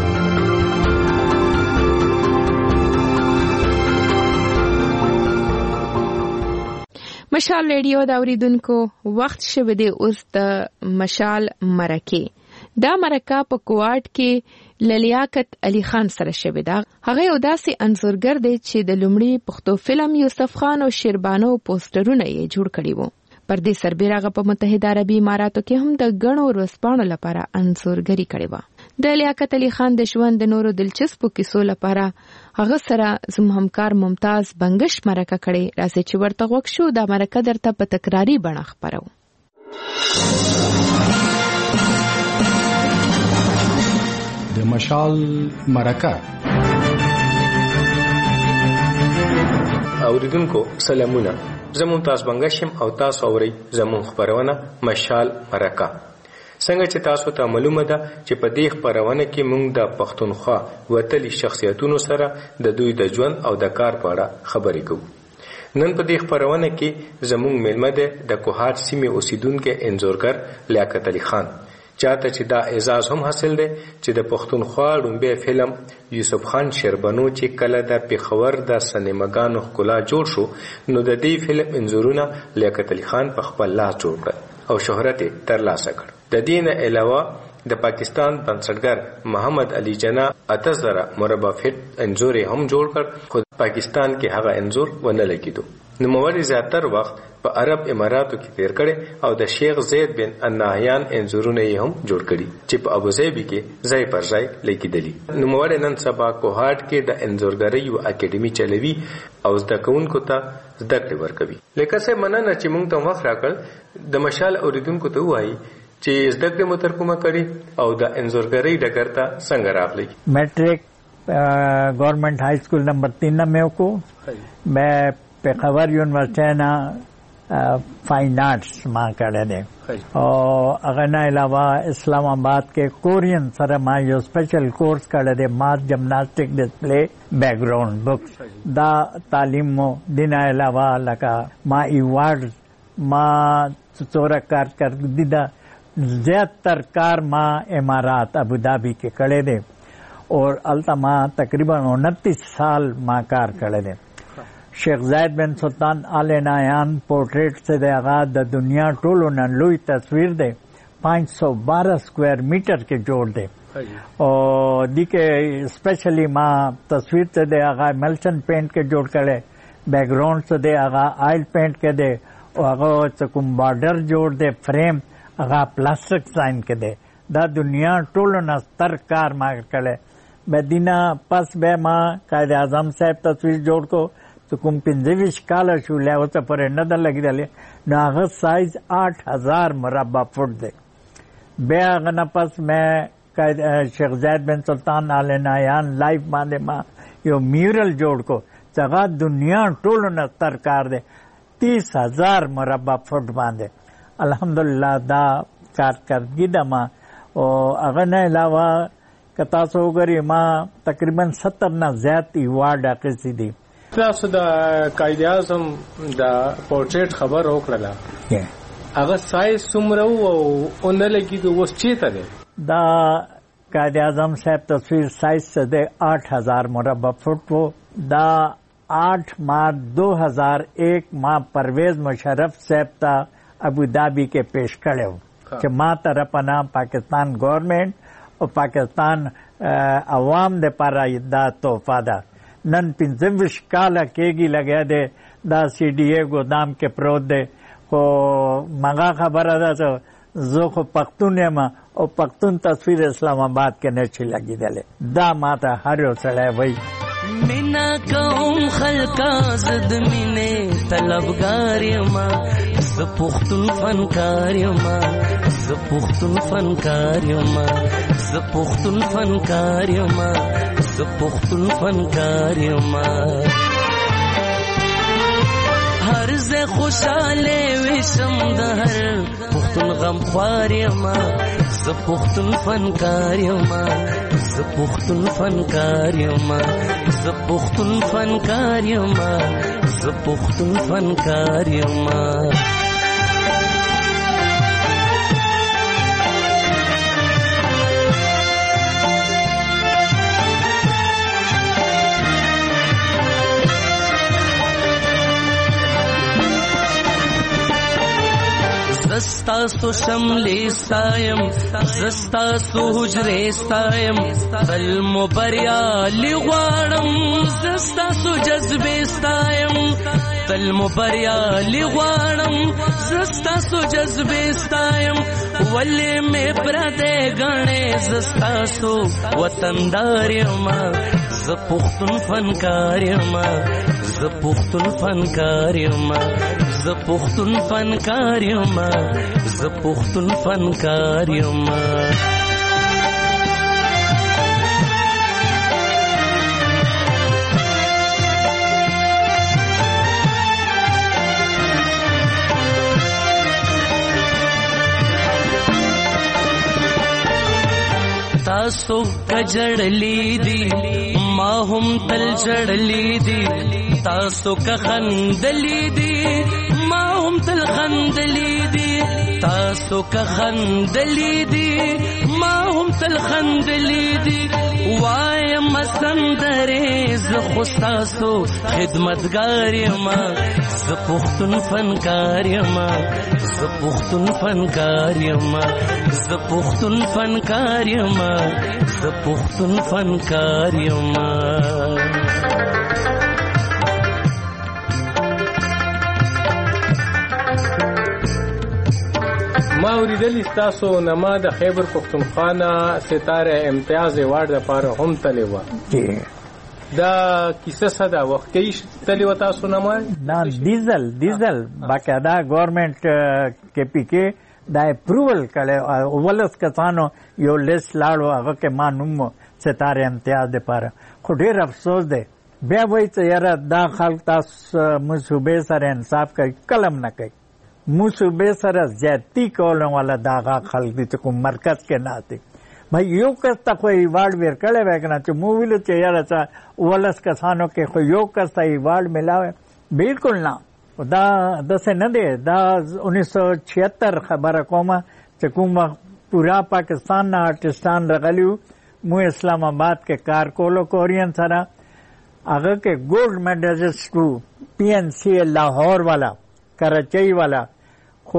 مشال ریډیو دا اوریدونکو وخت شوه دی اوس د مشال مرکه. دا مرکه په کوارټ کې لیاقت علي خان سره شوه دا. هغه یو داسې انځورګر دی چې د لومړي پښتو فلم یوسف خان او شیربانو پوسټرونه یې جوړ کړي وو. پر دې سربېره په متحده عربي اماراتو کې هم د غنو ورسپانو لپاره انځورګري کړي و. د لیاقت علي خان د ژوند د نورو دلچسپو کیسو لپاره هغه سره زموږ همکار ممتاز بنگش مرکه کړي. راځي چې ورته وښو شو دا مرکه درته په تکراری بڼه خبرو. د مشال مرکه. اوریدونکو سلامونه، زه ممتاز بنگشم او تاسو اورئ زموږ خبرونه مشال مرکه. څنګه چې تاسو ته معلومه ده چې په دې خبرونه کې موږ د پښتونخوا وتلي شخصیتونو سره د دوی د ژوند او د کار په اړه خبرې کوو. نن په دې خبرونه کې زموږ میلمه ده د کوهاټ سیمې اوسیدونکو انځورګر لیاقت علي خان، چاته چې دا اعزاز هم حاصل دی چې د پښتونخوا لومړی فلم یوسف خان شیربانو چې کله د پیښور د سینماګانو ښکلا جوړ شو نو د دې فلم انځورونه لیاقت علي خان په خپل لاس جوړ کړ او شهرت ترلاسه کړ. د دې نه علاوه د پاکستان بنسټګر محمد علي جناح 8000 مربع فټ انځور هم جوړ کړ، خو پاکستان کې هغه انځور ونه لګیدو. نوموړي زیاتر وخت په عرب اماراتو کې تیر کړي او د شیخ زید بن النهیان انځورونه یې هم جوړ کړي چې په ابوظبي کې ځای پر ځای لګیدلي. نوموړي نن سبا کوهاټ کې د انځورګرۍ یو اکیډمي چلوي او زده کوونکو ته زده کړې ورکوي. لکه څه مننه چې موږ ته وخت راکړ. د مشال اوریدونکو ته وایي چې زده کړې مو تر کومه کړي او د انځورګرۍ ډګر ته څنګه راغلي. میټریک गवर्नमेंट हाई स्कूल नंबर 3 में को मैं पेशावर यूनिवर्सिटी ना फाइन आर्ट्स मां करे दे और अगर ना अलावा इस्लामाबाद के कोरियन सर मां यो स्पेशल कोर्स करे दे मास जिम्नास्टिक डिस्प्ले बैकग्राउंड बुक्स दा तालीम मो दिन अलावा लका मां अवार्ड मां चोरा कारकर्दगी ज्यादातर कार मां इमारात अबू धाबी के करे दे और अल्तमा तकरीबन 29 साल मां कार करे दे. शेख जायद बिन सुल्तान आल नायान पोर्ट्रेट से दे आगाज द दुनिया टोलो न लुई तस्वीर दे 512 स्क्वायर मीटर के जोड़ दे और दी के स्पेशली मां तस्वीर से दे आगाज मेल्सन पेंट के जोड़ करे, बैकग्राउंड से दे आगाज ऑयल पेंट के दे और आगाज चकुम बॉर्डर जोड़ दे, फ्रेम आगाज प्लास्टिक साइन के दे दा दुनिया टोलो न स्तर कार मां करे. बेदीना पस बे मां कायदे आजम साहब तस्वीर जोड़ को तो कुम 25 काल शू ले होता पर नदर लगी दले नागत साइज 8000 मुरब्बा फुट दे. बे अगना पस मैं कायदे शेख जायद बिन सुल्तान आल नायान लाइव मांदे मां यो म्यूरल जोड़ को जगह दुनिया टोलो न स्तर कार दे 30000 मुरब्बा फुट बांधे. अल्हम्दुलिल्लाह दा कारकर्दगी दमा और अगना अलावा कतासो गरी मां तकरीबन 70 ना ज्यादा अवार्ड आकिसी दी. تاسو د قائد اعظم د پورټریټ خبر وکړه هغه سایز څومره او اونله لګي د وس چیته ده. دا قائد اعظم صاحب تصویر سائز سے دے 8000 مربع فٹ وہ دا 8 مارچ 2001 मां परवेज मुशर्रफ साहब ता अबू धाबी के पेश कड़े कि मां तरफना पाकिस्तान गवर्नमेंट और पाकिस्तान अवाम दे पारा दा तोहफा दा नन 25 काला केगी लगे दे दा CDA गोदाम के प्रोत दे को मगा खबर था तो जो को पख्तून मा और पख्तून तस्वीर इस्लामाबाद के नेची लगी दले दा माता हरियो सड़े भाई مینا کوم خلقا زد مینه طلبگار یما ز پختون فنکار یما ز پختون فنکار یما ز پختون فنکار یما ز پختون فنکار یما هر زه خوشاله وشم د هر پختون غم خوار یما ز پختون فنکار یما ز پختون فنکار یما ز پختون فنکار یما ز پختون فنکار یما زستاسو شملی ستایم زستاسو حجره ستایم تل مبریالی غواړم زستاسو جذبه ستایم تل مبریالی غواړم زستاسو جذبه ستایم ولی می پرده غاڼې زستاسو وطندار یما ز پختون فنکار یما ز پختون فنکار یما ز پختون فنکار یما ز پختون فنکار یما تاسو کجړلی دی ما هم تل جړلی دی تاسو که خندلی دی ما هم تل خندلی دی تاسو که خندلی دی ما هم تل خندلی دی وایم سندره ز خوستاسو خدمتگار یما ز پختون فنکار یما ز پختون فنکار یما ز پختون فنکار یما ز پختون فنکار یما ما اوریدلی تاسو نما د خیبر پختونخوا ستاره امتیاز ایوارډ لپاره هم تللی و دا کیسه صدا وخت کې تللی و تاسو نما نه ډیزل باقاعده ګورنمنت کې پی کې دا اپروول کړي ولس کسانو یو لیست لاړو هغه کې ما نوم ستاره امتیاز لپاره خو ډیر افسوس دی بیا وایي چې یاره دا خلک تاسو مصوبې سره انصاف کوي کلم نه کوي مصوبې سره زیاتی کولو والا داغه خلک دي چې کوم مرکز کې نه دي بھائی یو کس ته خو ایوارډ ورکړی وای کنه چې مو ویل چې یاره څه ولس کسانو کې خو یو کس ته ایوارډ ملاوي بالکل نه دا داسې نه دی دا 1976 خبره کومه چې کوم پورا پاکستان نه آرټسټان راغلیو مو اسلام آباد کې کار کولو کورین سره هغه کې ګولډ میډلسټ وو پی این سی لاهور والا کراچۍ والا خو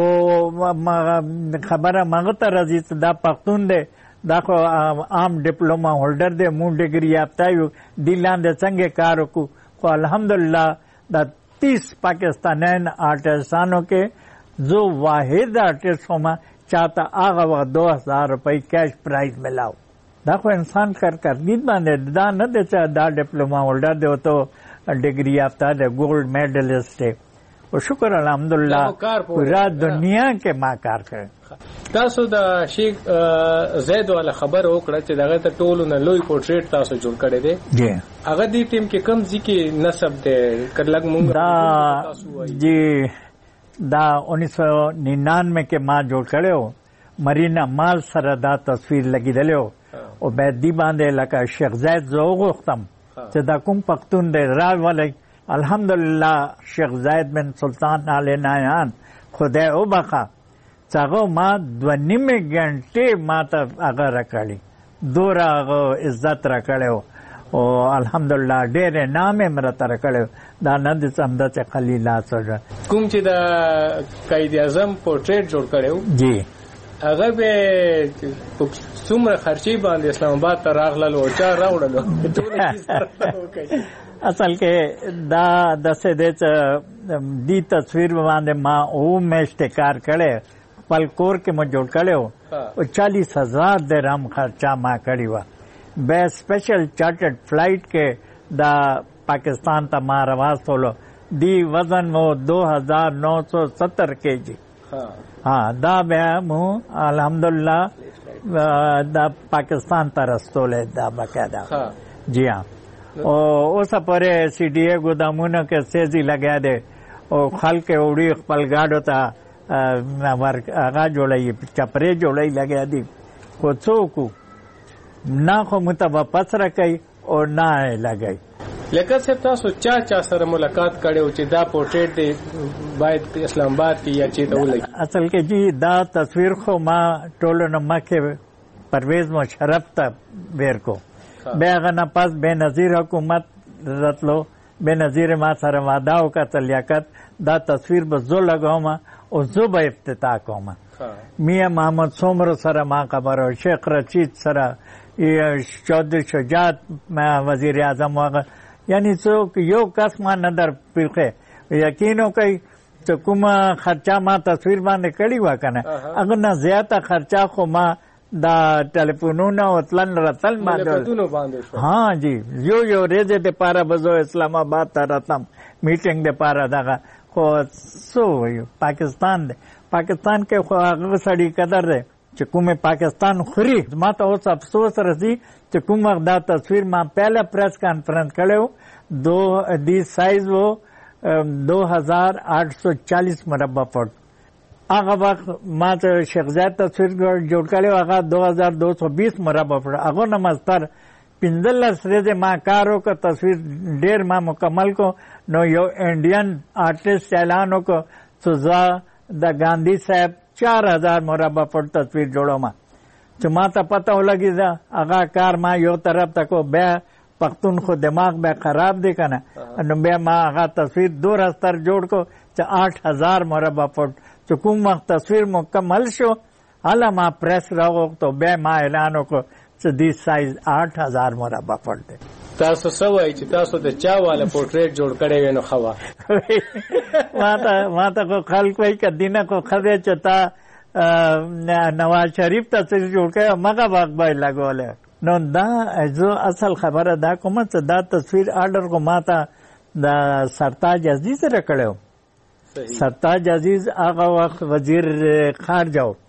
خبره مغه ته راځي چې دا پښتون دی دا خو عام ډیپلوما هولډر دی مون ډیګري یافته یو دی لاندې څنګه کار وکړو خو الحمدلله دا 30 پاکستانیان آرټسټانو کې जो वाहिद आर्टिस्ट होमा चाहता आगा वक्त 2000 रुपये कैश प्राइज मिलाओ देखो इंसान करदीद बांधे दा न दे दा डिप्लोमा होल्डर दे तो डिग्री याफ्ता दे गोल्ड मेडलिस्ट है और शुक्र अल्हम्दुलिल्लाह पूरा दुनिया के मां कार करे تاسو د شیخ زید والا خبر وکړه چې دغه ته ټولو نه لوی پورټریټ تاسو جوړ کړی دی جی هغه دی ټیم کې کم ځکه نسب دی کله مونږ دا جی دا 1999 کې ما جوړ کړو مرینا مال سره دا تصویر لګیدلو او به دی باندې لکه شیخ زید زوغختم چې دا کوم پختون دی راولای الحمدلله شیخ زید بن سلطان علی نایان خدای او بخا څنګه ما 2.5 غنټه ما ته هغه راکړی دورا عزت راکړو او الحمدلله ډېر نام یې مرته راکړو دا نند څنګه چې خلیل سره کوم چې دا قائد اعظم پورټریټ جوړ کړو جی هغه به څومره خرچي باندې اسلام آباد ته راغلل او چا راوړل اصل کې دا دسه د دې تصویر باندې ما او مېشته کار کړي پلکور کې مو جوړ کړو او 40,000 درهم خرچا ما کړی و به سپیشل چارټرډ فلایټ کې دا پاکستان ته ما راوستلو دی وزن مو 2970 kg ها دا بیا مو الحمدلله دا پاکستان ته رسولې دا باقاعده جی हाँ اوس پرې سی ډي اي ګودامونو کې سيزي لګیا دي او خلک وړي خپل گاډو ته هغه جوړي چپرې جوړي لګیا دي خو څوک نه خو متواپس راکړي او نه لګي لکه څه تاسو چا سره ملاقات کړو چې دا پورټریټ دی باید اسلام آباد کې یا چې ته ولګي اصل کې جی دا تصویر خو ما ټولو نه مکه پرویز مشرف ته ویر کو بیا نه پاس بے نظیر حکومت راتلو بے نظیر ما سره وعده وکړه لیاقت دا تصویر به زو لګوم او زو به افتتاح کوم میاں محمد سومر سره ما خبرو شیخ رشید سره چودھری شجاعت وزیر اعظم وغیرہ یعنی څوک یو کس ما نه در پیخه یقینو کوي چې کومه خرچه ما تصویر باندې کړی و کنه هغه نه زیاته خرچه خو ما دا ټلیفونونه او تلن راتل باندې ها جی یو ریزه د پاره بزو اسلام آباد ته راتم میټینګ د پاره دغه خو سو پاکستان کې خو هغه سړی قدر ده چې کومه پاکستان خوري ما ته اوس افسوس راځي چې کومه دا تصویر ما پہلا پریس کانفرنس کړو دی سائز وہ 2840 مربع فٹ هغه وخت ما ته شیخ زاید تصویر جوړ کړو هغه 2220 مربع فٹ هغه نه مستر 15 سره ما کارو کو تصویر ډیر ما مکمل کو نو یو انډین آرټیست اعلان کو سزا د ګاندھی صاحب 4000 مربع فٹ تصویر جوړو ما چې ما ته پته ولګی دا هغه کار ما یو طرف تکو بیا پختون خو دماغ به خراب دی کنه نو بیا ما هغه تصویر دور استر جوړ کو چې 8000 مربع فٹ چې کوم وخت تصویر مکمل شو حالا ما پریس راغوښتو بیا ما اعلان وکړو چې دی سایز 8000 مربع فٹ دی تاسو سوای چې تاسو د چا والا پورټریټ جوړ کړی وینو خوا ما ته خلک وایي کدینه کو خزه چتا نواز شریف تصویر جوړ کړی مګه باغ به لګوله نو دا زه اصل خبره دا کومه چې دا تصویر آرډر کو ما ته د سرتاج عزیز سره کړو سرتاج عزیز هغه وخت وزیر خارجه و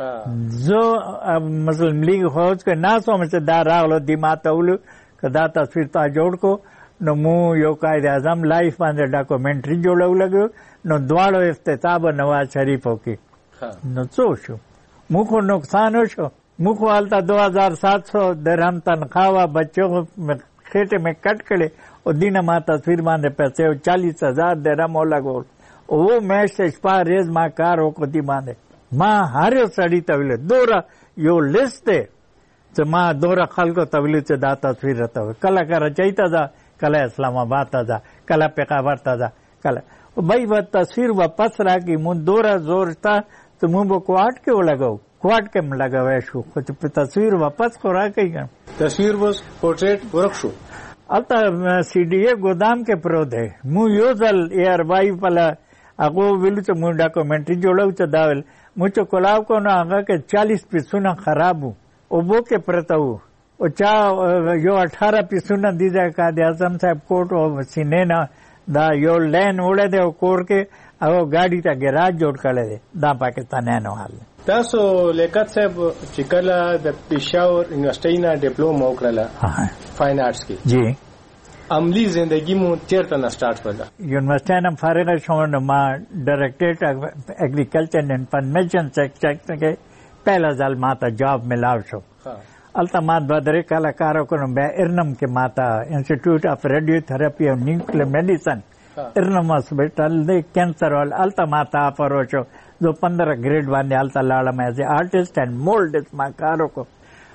زه مسلم لیگ فوج کې ناسوم چې دا راغلو دی ما ته ولو که دا تصویر تا جوړ کو نو مو یو قائد اعظم لایف باندې ډاکومنټري جوړو لګو نو دواړو افتتاح به نواز شریف وکي نو څه شو مو خو نقصان شو مو خو حالت 2700 درهم تنخواه و بچوں خیٹے میں کٹ کړي او دینه ما تصویر باندې پیسې 40000 درهم ولګول او مې شپه ریز ما کار وکړ دی باندې ما هر یو سړی ته ویل دورا یو لیست ده چې ما دورا خلکو ته ویل چې دا تصویر راته کله کله چایته دا کله اسلام آباد ته دا کله پېښور ته دا کله بای و تصویر واپس راکې مون دورا زور تا ته مون په کوارټ کې ولګاو کوارټ کې لګاوې شو خو چې تصویر واپس کو راکې تصویر وس پورټریټ ورک شو البته سی ډي اي ګودام کې پروت دی مو یو ځل ایر وای پله هغه ویل چې مو ډاکومنټري جوړو چې دا ویل مو چې کولاو کو نو هغه کې 40 پیسونه خراب وو او بو کې پرته وو او چا یو 18 پیسونه دي ځکه قائد اعظم صاحب کوټ او سینې نه دا یو لین وړه دی کور کې او گاډي ته ګراج جوړ کړل دي دا پاکستانیانو حال تاسو لیاقت صاحب چې کله د پېښور یونیورسيټي نه ډیپلوما وکړه فاین آرټس کې جی عملی زندگی مو چیرته نه سٹارټ کړه یونیورسيټي نه فارغ شوم نو ما ډایریکټریټ اګریکلچر اینڈ انفارمیشن سیکټر کې پہلا ځل ماته جاب ملاو شو البته ما دوه درې کاله کار وکړم بیا ارنم کې ماته انسټیټیوټ اف ریډیو تھراپي او نیوکلیر میډیسن ارنم هاسپټل د کینسر ول البته ماته افر وشو जो 15 ग्रेड बांधे हालता लाड़ा में एज ए आर्टिस्ट एंड मोल्डिस्ट मा कारो को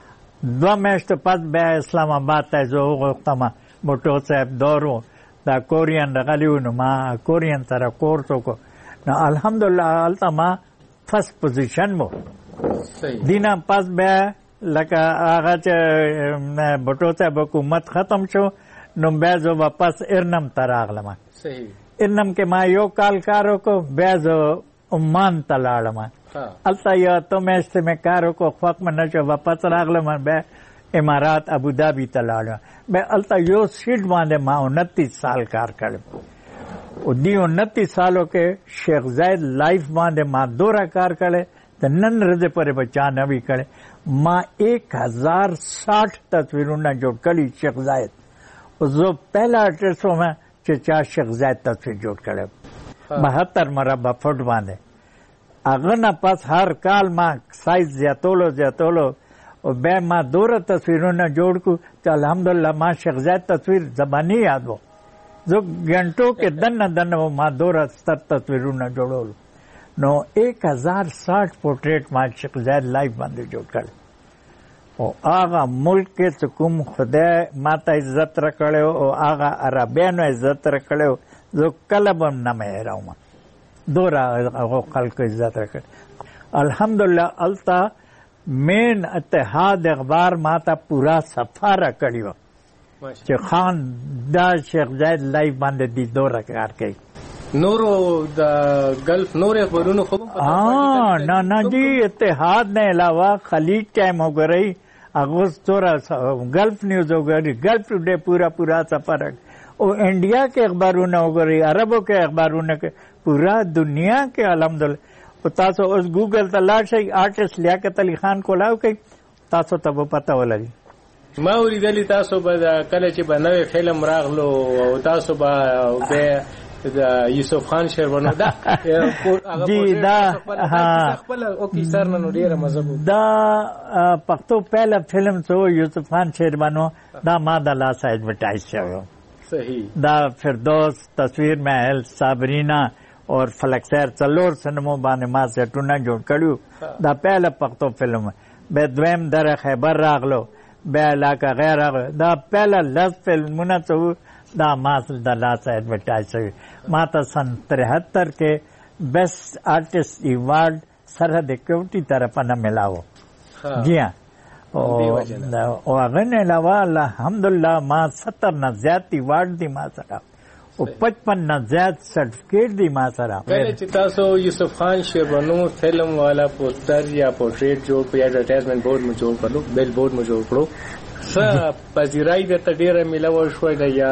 दो मैच तो पास बे इस्लामाबाद ता जो वक्तमा मोटो साहब दौरो दा कोरियन रगलियो न मा कोरियन तरह कोर्सो को न अल्हम्दुलिल्लाह हालता मा फर्स्ट पोजीशन मो दीना पास बे लका आगा च मोटो साहब हुकूमत खत्म छो न बे जो वापस इरनम तरागलमा सही इरनम के मा यो काल कारो को बे जो عمان ته لاړم البته یا ته مې کارو کو خواک من نشو واپس راغلم به امارات ابوظبي ته لاړم به الته یو سیټ باندې ما 29 سال کار کړم او دی 29 سالو کې شیخ زید لایف باندې ما دورا کار کړل د نن ورځې پورې بچا نه وی کړل ما 1060 تصویرونه جوړ کړي شیخ زید او زه پہلا آرټسټ وم چې چا شیخ زید تصویر جوړ کړل 72 مربع فوټ باندې هغه نه پس هر کال ما سایز زیاتولو او به ما دوره تصویرونه جوړ کو چې الحمدلله ما شیخ زید تصویر زبانی یاد وو زه غنټو کې دنه ما دوره 70 تصویرونه جوړول نو 1060 پورټریټ ما شیخ زید لایف باندې جوړ کړ او هغه ملک کې کوم خدای ماته عزت راکړو او هغه عربانو عزت راکړو زه کله به نه مهراوم دوره هغه خلکو عزت راکړ الحمدلله التا مین اتحاد اخبار ماته پورا سفاره کړیو چې خان دا شیخ زید لایف باندې دی دوره کار کوي نورو د گلف نور خبرونو خو نه جی اتحاد نه علاوه خلیج ټایم وګورئ اغوستورا گلف نیوز وګورئ گلف ټوډے پورا سفر او انډیا کې اخبارونه وګورئ عربو کې اخبارونه کې پورا دنیا کې الحمدلله او تاسو اوس ګوګل ته لاړ شئ آرټسټ لیاقت علي خان کولاو کوي تاسو ته به پته ولګي ما ولیدلی تاسو به کله چې به نوې فلم راغلو او تاسو به د یوسف خان شیربانو دا جی دا خپل او کی سر نن ډیره مزه دا پښتو پہلا فلم سو یوسف خان شیربانو دا ما د لاس ایڈورټایز شوی صحیح دا فردوس تصویر محل صابرینا اور فلک سیر څلور سینمو باندې ما سیټونه جوړ کړیو دا پہلا پښتو فلم به دویم در خیبر راغلو به علاقه غیر راغلو دا پہلا لس فلمونه څو دا ما د لاس ایڈورټایز شوی ما ته سن 73 کې بیسٹ آرټسٹ ایوارډ سرحد کیوټي طرفه نه ملاو جی ہاں او هغه نه علاوه الحمدلله ما 70 نه زیات ایوارډ دی ما سره او 55 نه زیات سرټیفیکیټ دی ما سره کله چې تاسو یوسف خان شیربانو فلم والا پوسټر یا پورټریټ جوړ په ایڈورټایزمنت بورډ مو جوړ کړو بیل بورډ مو جوړ کړو څه پذیرای د تډیره ملو شوې د یا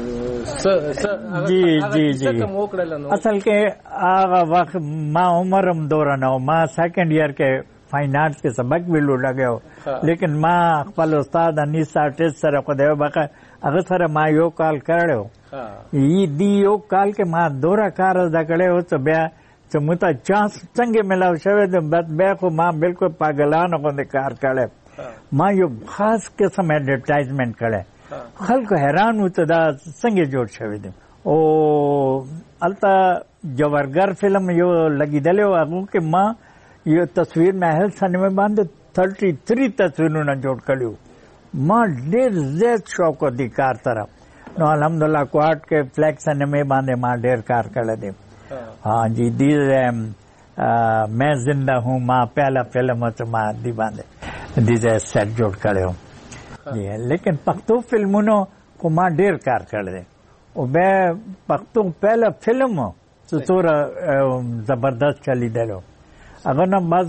جی اصل کې هغه وخت ما عمرم دوران او ما سیکنډ ایئر کې فائن آرٹس کې سبق ویلو لګیو لیکن ما خپل استاد انیس آرټسټ سره خدای وبخښه هغه سره ما یو کال کړو دی یو کال کې ما دورا کار زده کړو ته بیا چې مته چانس څنګه ملاو شوی د بد بیا خو ما بالکل پاگلانو باندې کار کړم ما یو خاص قسم ایڈورټایزمنٹ کړه خلکو حیران و ته دا څنګه جوړ شوی دی او التا جوارګر فلم یو لګیدل او هغه کې ما یو تصویر محل سینما باندې 33 تصویرونه جوړ کړیو ما ډېر زیات شوق دی کار طرف نو الحمدلله کوټ کې فلیکس سینما باندې ما ډېر کار کړی دی हाँ जी दी मैं जिंदा हूँ माँ पहला फिल्म माँ दी बांधे दीजे सेट जोड़ करे हो लेकिन पख्तो फिल्मों को माँ ढेर कार कर दे और मैं पख्तो पहला फिल्म तो थोड़ा जबरदस्त चली दे लो अगर ना बस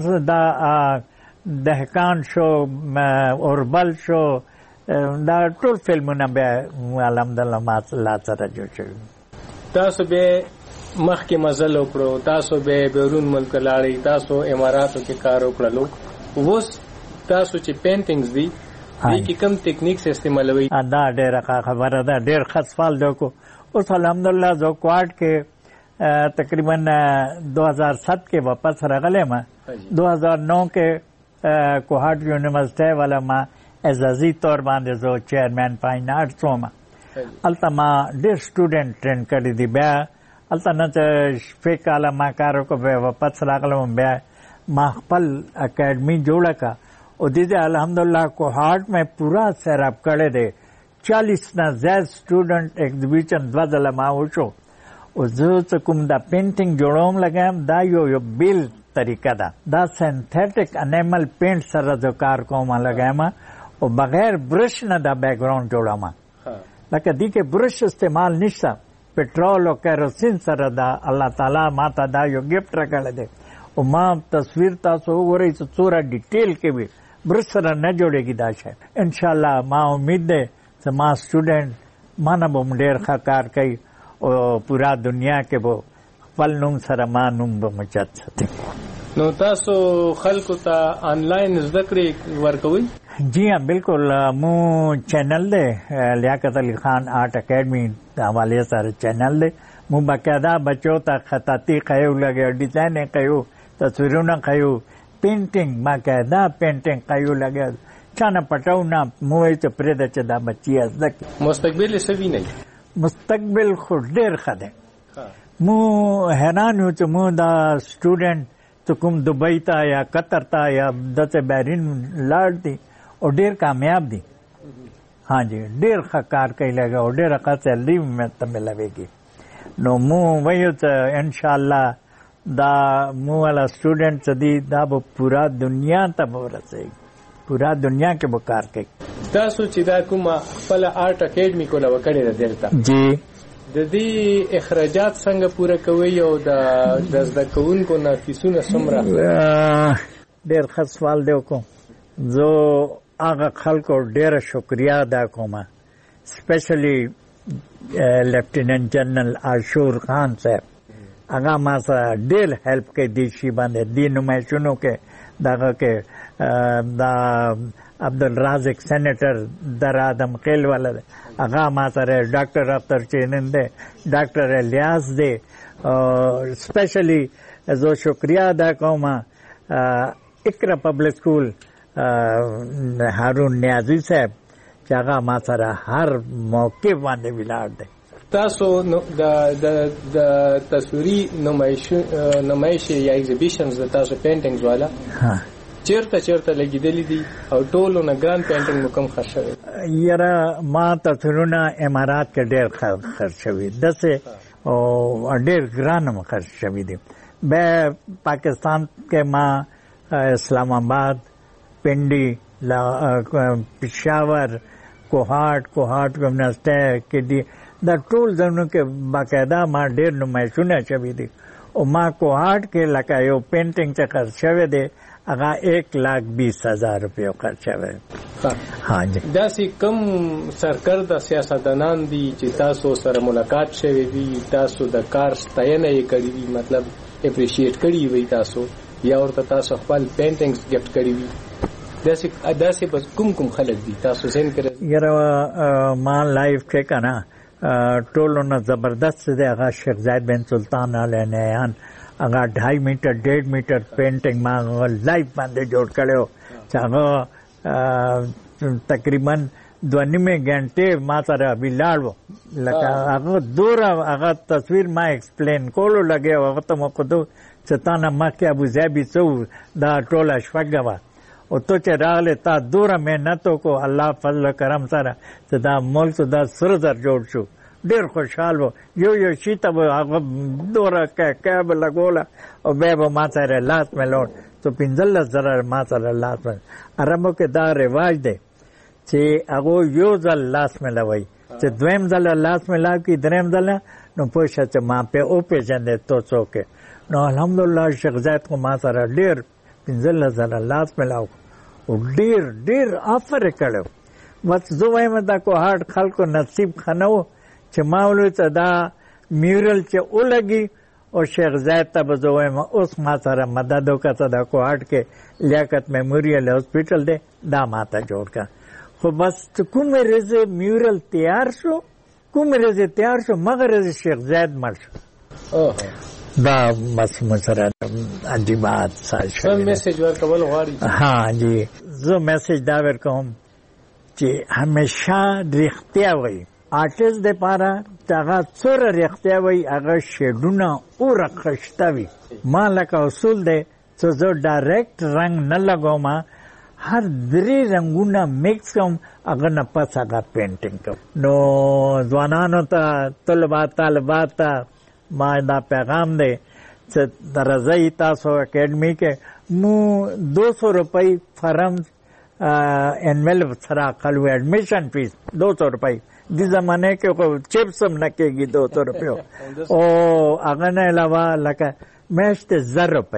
दहकान शो और बल शो दा टोल फिल्म ना बे अलहमदुलिल्लाह माशाल्लाह सरा जो تاسو به مخکې مزل وکړو تاسو به بیرون ملک لاړی تاسو اماراتو کې کار وکړلو اوس تاسو چې پینټینګز دي دې کې کوم ټیکنیکس استعمالوي دا ډېره خبره ده ډېر ښه سوال دی کو اوس الحمدلله زه کوټ کې تقریبا 2007 کې واپس راغلی ما 2009 کې کوهاټ یونیورسيټي والا ما اعزازي طور باندې زه چیرمن فاین آرټس وم الته ما ډېر سټوډنټ ټرین کړي دي بیا الته نه چې شپې کاله ما کار وکړ بیا واپس راغلم بیا ما خپل اکیډمي جوړه کا او دې الحمدلله کوهاټ مې پورا سیراب کړی دی 40 نه زیات سټوډنټ ایگزیبیشن دوه ځله ما وشو او زه چې کوم دا پینټینګ جوړوم لګم دا یو بیل طریقه ده دا سینتھیټک انیمل پینټ سره جو کار کوم لګم او بغیر برش نه دا بیک گراوند جوړوم لکه دې کې برش استعمال نشته पेट्रोल और केरोसिन सर दा अल्लाह ताला माता दा यो गिफ्ट रखल दे और मां तस्वीर तासो हो रही तो चोरा डिटेल के भी برسره نه جوړېږي دا شی. انشاءالله ما امید دی چې ما سټوډنټ مانه به ډېر ښه کار کوي او پورا دنیا کې به خپل نوم سره ما نوم به مجد ساتي. نو تاسو خلکو ته آنلاین زده کړې ورکوئ؟ جی हाँ बिल्कुल मु चैनल दे लियाकत अली खान आर्ट अकेडमी हवाले सारे चैनल दे मु बाकायदा बच्चों तक खताती कयो लगे डिजाइन कयो तस्वीरों न कयो पेंटिंग बाकायदा पेंटिंग कयो लगे चाना पटाऊ ना मुए तो प्रेद चदा बच्ची अजक मुस्तकबिल सभी नहीं मुस्तकबिल खुद देर खदे मु हैरान हूँ तो मु दा स्टूडेंट तो कुम दुबई था या कतर था या दसे बैरिन लाड़ थी और ढेर कामयाब दी. हाँ जी ढेर कार कही लगा और ढेर का सैलरी में तमें लगेगी. नो मुँह वही इंशाल्लाह दा मुँह वाला स्टूडेंट सदी दा वो पूरा दुनिया तब रसेगी पूरा दुनिया के बुकार के. तासु चिदा कुमा फला आर्ट अकेडमी को लवा करे देरता जी د دې اخراجات څنګه پوره کوي او د زده کوونکو نه فیسونه څومره؟ ډېر ښه سوال دی وکړو. زه هغه خلکو ډېره شکریا ادا کوم سپیشلی لیفټیننټ جنرل عاشور خان صاحب هغه ما سره ډېر هیلپ کوي دې شي باندې دې نمایشونو کې دغه کې دا عبدالرازق سینیټر در آدم خیل والا دی هغه ما سره ډاکټر اختر چینن دی ډاکټر الیاس دی سپیشلی زه شکریا ادا کوم اقرا پبلک سکول هارون نیازی صاحب چې هغه ما سره هر موقع باندې ولاړ دی. تاسو د تصویري نمایش یا ایگزیبیشنز د تاسو پینټینګز والا چیرته لګیدلې دي او ټولو نه ګران پینټینګ مو کوم خرڅ شوی؟ یاره ما تصویرونه امارات کې ډېر خرڅ شوي دسه او ډېر ګران هم خرڅ شوي دي. به پاکستان کې ما اسلام آباد پنڈی پشاور کوهاټ ګمناسټه کې دي دا ټول ځایونو کې باقاعده ما ډېر نمایشونه شوي دي او ما کوهاټ کې لکه یو پینټینګ چې خرڅ شوی دی هغه 1,20,000 روپیو خرڅ شوی. ها جی داسې کوم سرکرده سیاستدانان دي چې تاسو سره ملاقات شوی دي تاسو د کار ستاینه یې کړې وي مطلب اپریشیټ کړي وي تاسو یا ورته تاسو خپل پینټینګز ګفت کړي وي داسې بس کوم خلک دي تاسو زین کړئ؟ یاره ما لایف کې کنه ټولو نه زبردست دی هغه شیخ زید بن سلطان علی نیان هغه 2.5 میټر 1.5 میټر پینټینګ ما لایف باندې جوړ کړو چې هغه تقریبا 2.5 غنټه ما سره ویلاړو لکه هغه دوره هغه تصویر ما ایکسپلین کولو لګي هغه ته مو خود چې تا نه ما کې ابو ظبي څو دا ټوله شپږه او تو چې راغله تا دوره مهنت کو الله فضل کرم سره چې دا ملک دا سره در جوړ شو ډېر خوشحال وو یو شي ته هغه دوره کېب لګوله او به ما سره لاس ملون تو 15,000 ما سره لاس مل عربو کې دا رواج دی چې هغه یو ځل لاس ملوي چې دویم ځل لاس ملاو کې دریم ځل نو پوښه چې ما په او پیژندې تو څوک نو الحمدلله شیخ زید کو ما سره ډېر 15,000 لاس ملاو او ډېر آفر کړو بس زه وایم دا کو هارد خلکو نصیب خنو چې ما ولې ته دا میورل چې ولګي او شیخ زید ته زه وایم اوس ما سره مدد وکړه دا کو هارد کې لیاقت میموریل هاسپټل دی دا ما ته جوړ کړ خو بس کوم ریزه میورل تیار شو مگر شیخ زید مړ شو دا بس مسره عجیبات ساشه میسج ورکول غواړي. ها جی زه میسج دا ورکوم چې همیشه رښتیا وایي آرټیست د پاره هغه څوره رښتیا وایي هغه شیډونه ورخښته وي ما لکه اصول دی چې زه ډایرکټ رنګ نه لګوم هر 3 رنګونه میکس کوم هغه نه پس هغه پینټینګ کوم نو ځوانانو ته طالبات ته ما دا پیغام دی چې درځي تاسو اکیډمي کې مو 200 روپۍ فرم انویل سره خلو ایڈمیشن فیس 200 روپۍ د زمانه کې خو چپس هم نه کېږي 200 روپیو او هغه نه علاوه لکه میاشت 1000 روپۍ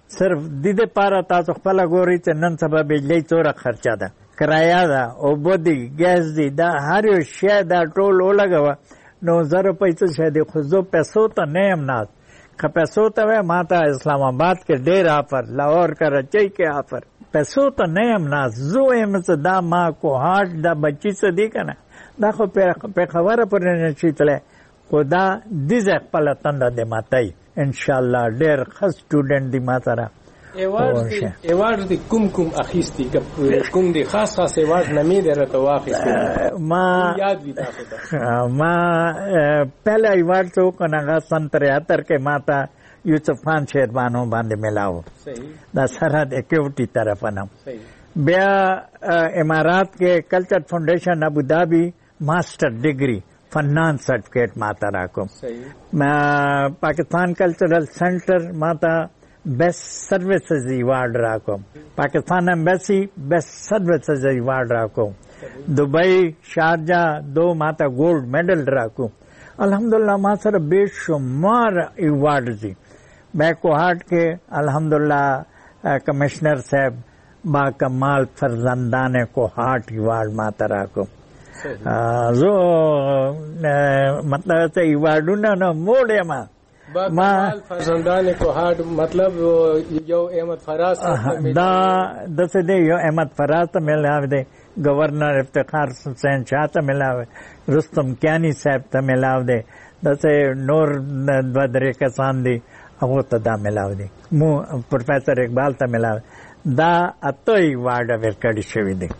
صرف د دې لپاره تاسو خپل ګوري چې نن سبا بجلی څوره خرچه ده کرایه ده او بودی ګیس دی دا هر یو شی دا ټول ولګوه نو زر پیسې شه دي خو زه پیسو ته نه یم ناز که پیسو ته وای ما ته اسلام آباد کې ډېر آفر لاهور کراچۍ کې آفر پیسو ته نه یم ناز زه یم چې دا ما کوهاټ دا بچی څه دی که نه دا خو پېښوره پورې نه شي تللی خو دا دې ځای خپله تنده دې ماتوي انشاءالله ډېر ښه سټوډنټ دي ما سره ایوارډ دی کوم اخیستی کوم دی خاص ایوارډ نمی دی راته واخیستی ما یاد وی تاسو ته ما پہلا ایوارډ څو کناغه سن 73 کې ما ته یوسف خان شیربانو باندې ملاو صحیح دا سرحد ایکټیویټی طرف نه بیا امارات کې کلچر فاؤنڈیشن ابوظہبی ماسٹر ڈگری فنان سرٹیفکیٹ ماتا راکو پاکستان کلچرل سینٹر ماتا بیسٹ سروسز ایوارڈ راکو پاکستان ایمبیسی بیسٹ سروسز ایوارڈ راکو دبئی شارجہ 2 ماتا گولڈ میڈل راکو الحمدللہ ما سر بے شمار ایوارڈ دی میں کوہاٹ کے الحمدللہ کمشنر صاحب با کمال فرزندان کوہاٹ ایوارڈ ماتا راکو زو مطلب ته ایوارډونه نه موړې ما فرزندان کوهاټ مطلب یو احمد فراز دا دسه دی یو احمد فراز ته ملاوي دی گورنر افتخار حسین شاه ته ملاوي رستم کیانی صاحب ته ملاوي دی دسه نور بدر کسان دی هغه ته دا ملاوي دی مو پروفیسر اقبال ته ملاوي دا اته ایوارډ ورکړی شوی دی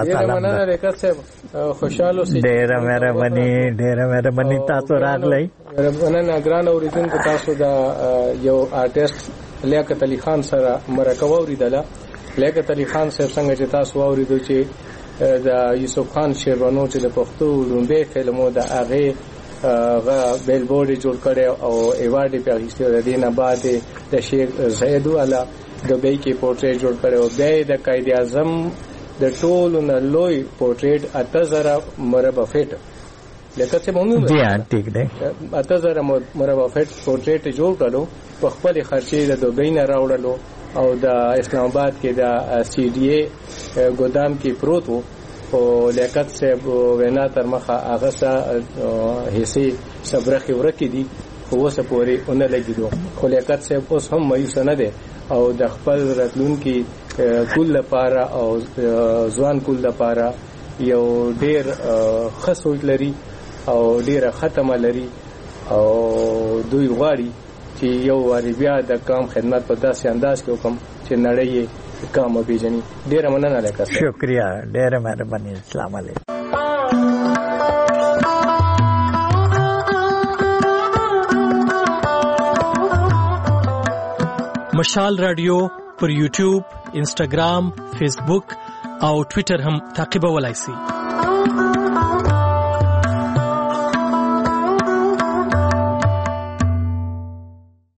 خوشاله سي ډېر مهرباني تاسو راغلی مننه ګران اوریدونکو تاسو دا یو آرټیست لیاقت علي خان سره مرکه اوریدله لیاقت علي خان صاحب څنګه چې تاسو اوریدو چې دا یوسف خان شیربانو چې د پښتو لومبه فلمو د هغه بیل بورډ جوړ کړي او ایوارډ په اخیستو د دینه بعد د شیخ زید والا د بې کې پورټریټ جوړ کړي او د قائد اعظم د ټولو نه لوی پورټریټ 8000 مربع فټ لکه چې مونږ ټیک دی 8000 مربع فټ پورټریټ جوړ کړو په خپل خرچې د دوبۍ نه راوړلو او د اسلام آباد کې د سی ډي اي ګودام کې پروت وو او لیاقت صاحب وینا تر مخه هغه حصے صبرخي ورکې دي خو اوسه پورې اونې لګیدو خو لیاقت صاحب اوس هم مایوس نه دی او د خپل راتلونکي کول لپاره او ځوان کول لپاره یو ډیر ښه سوچ لري او ډیره ختمه لري او دوی غواړي چې یو واری بیا د کام خدمت په داسې انداز کې وکم چې نړۍ یې کام وپېژني ډیره مننه لیاقت صاحب شکریہ ډیره مهرباني السلام علیکم مشال رادیو پر یوټیوب، انسټاګرام، فیسبوک او ټوئیټر هم تعقیبولای شئ.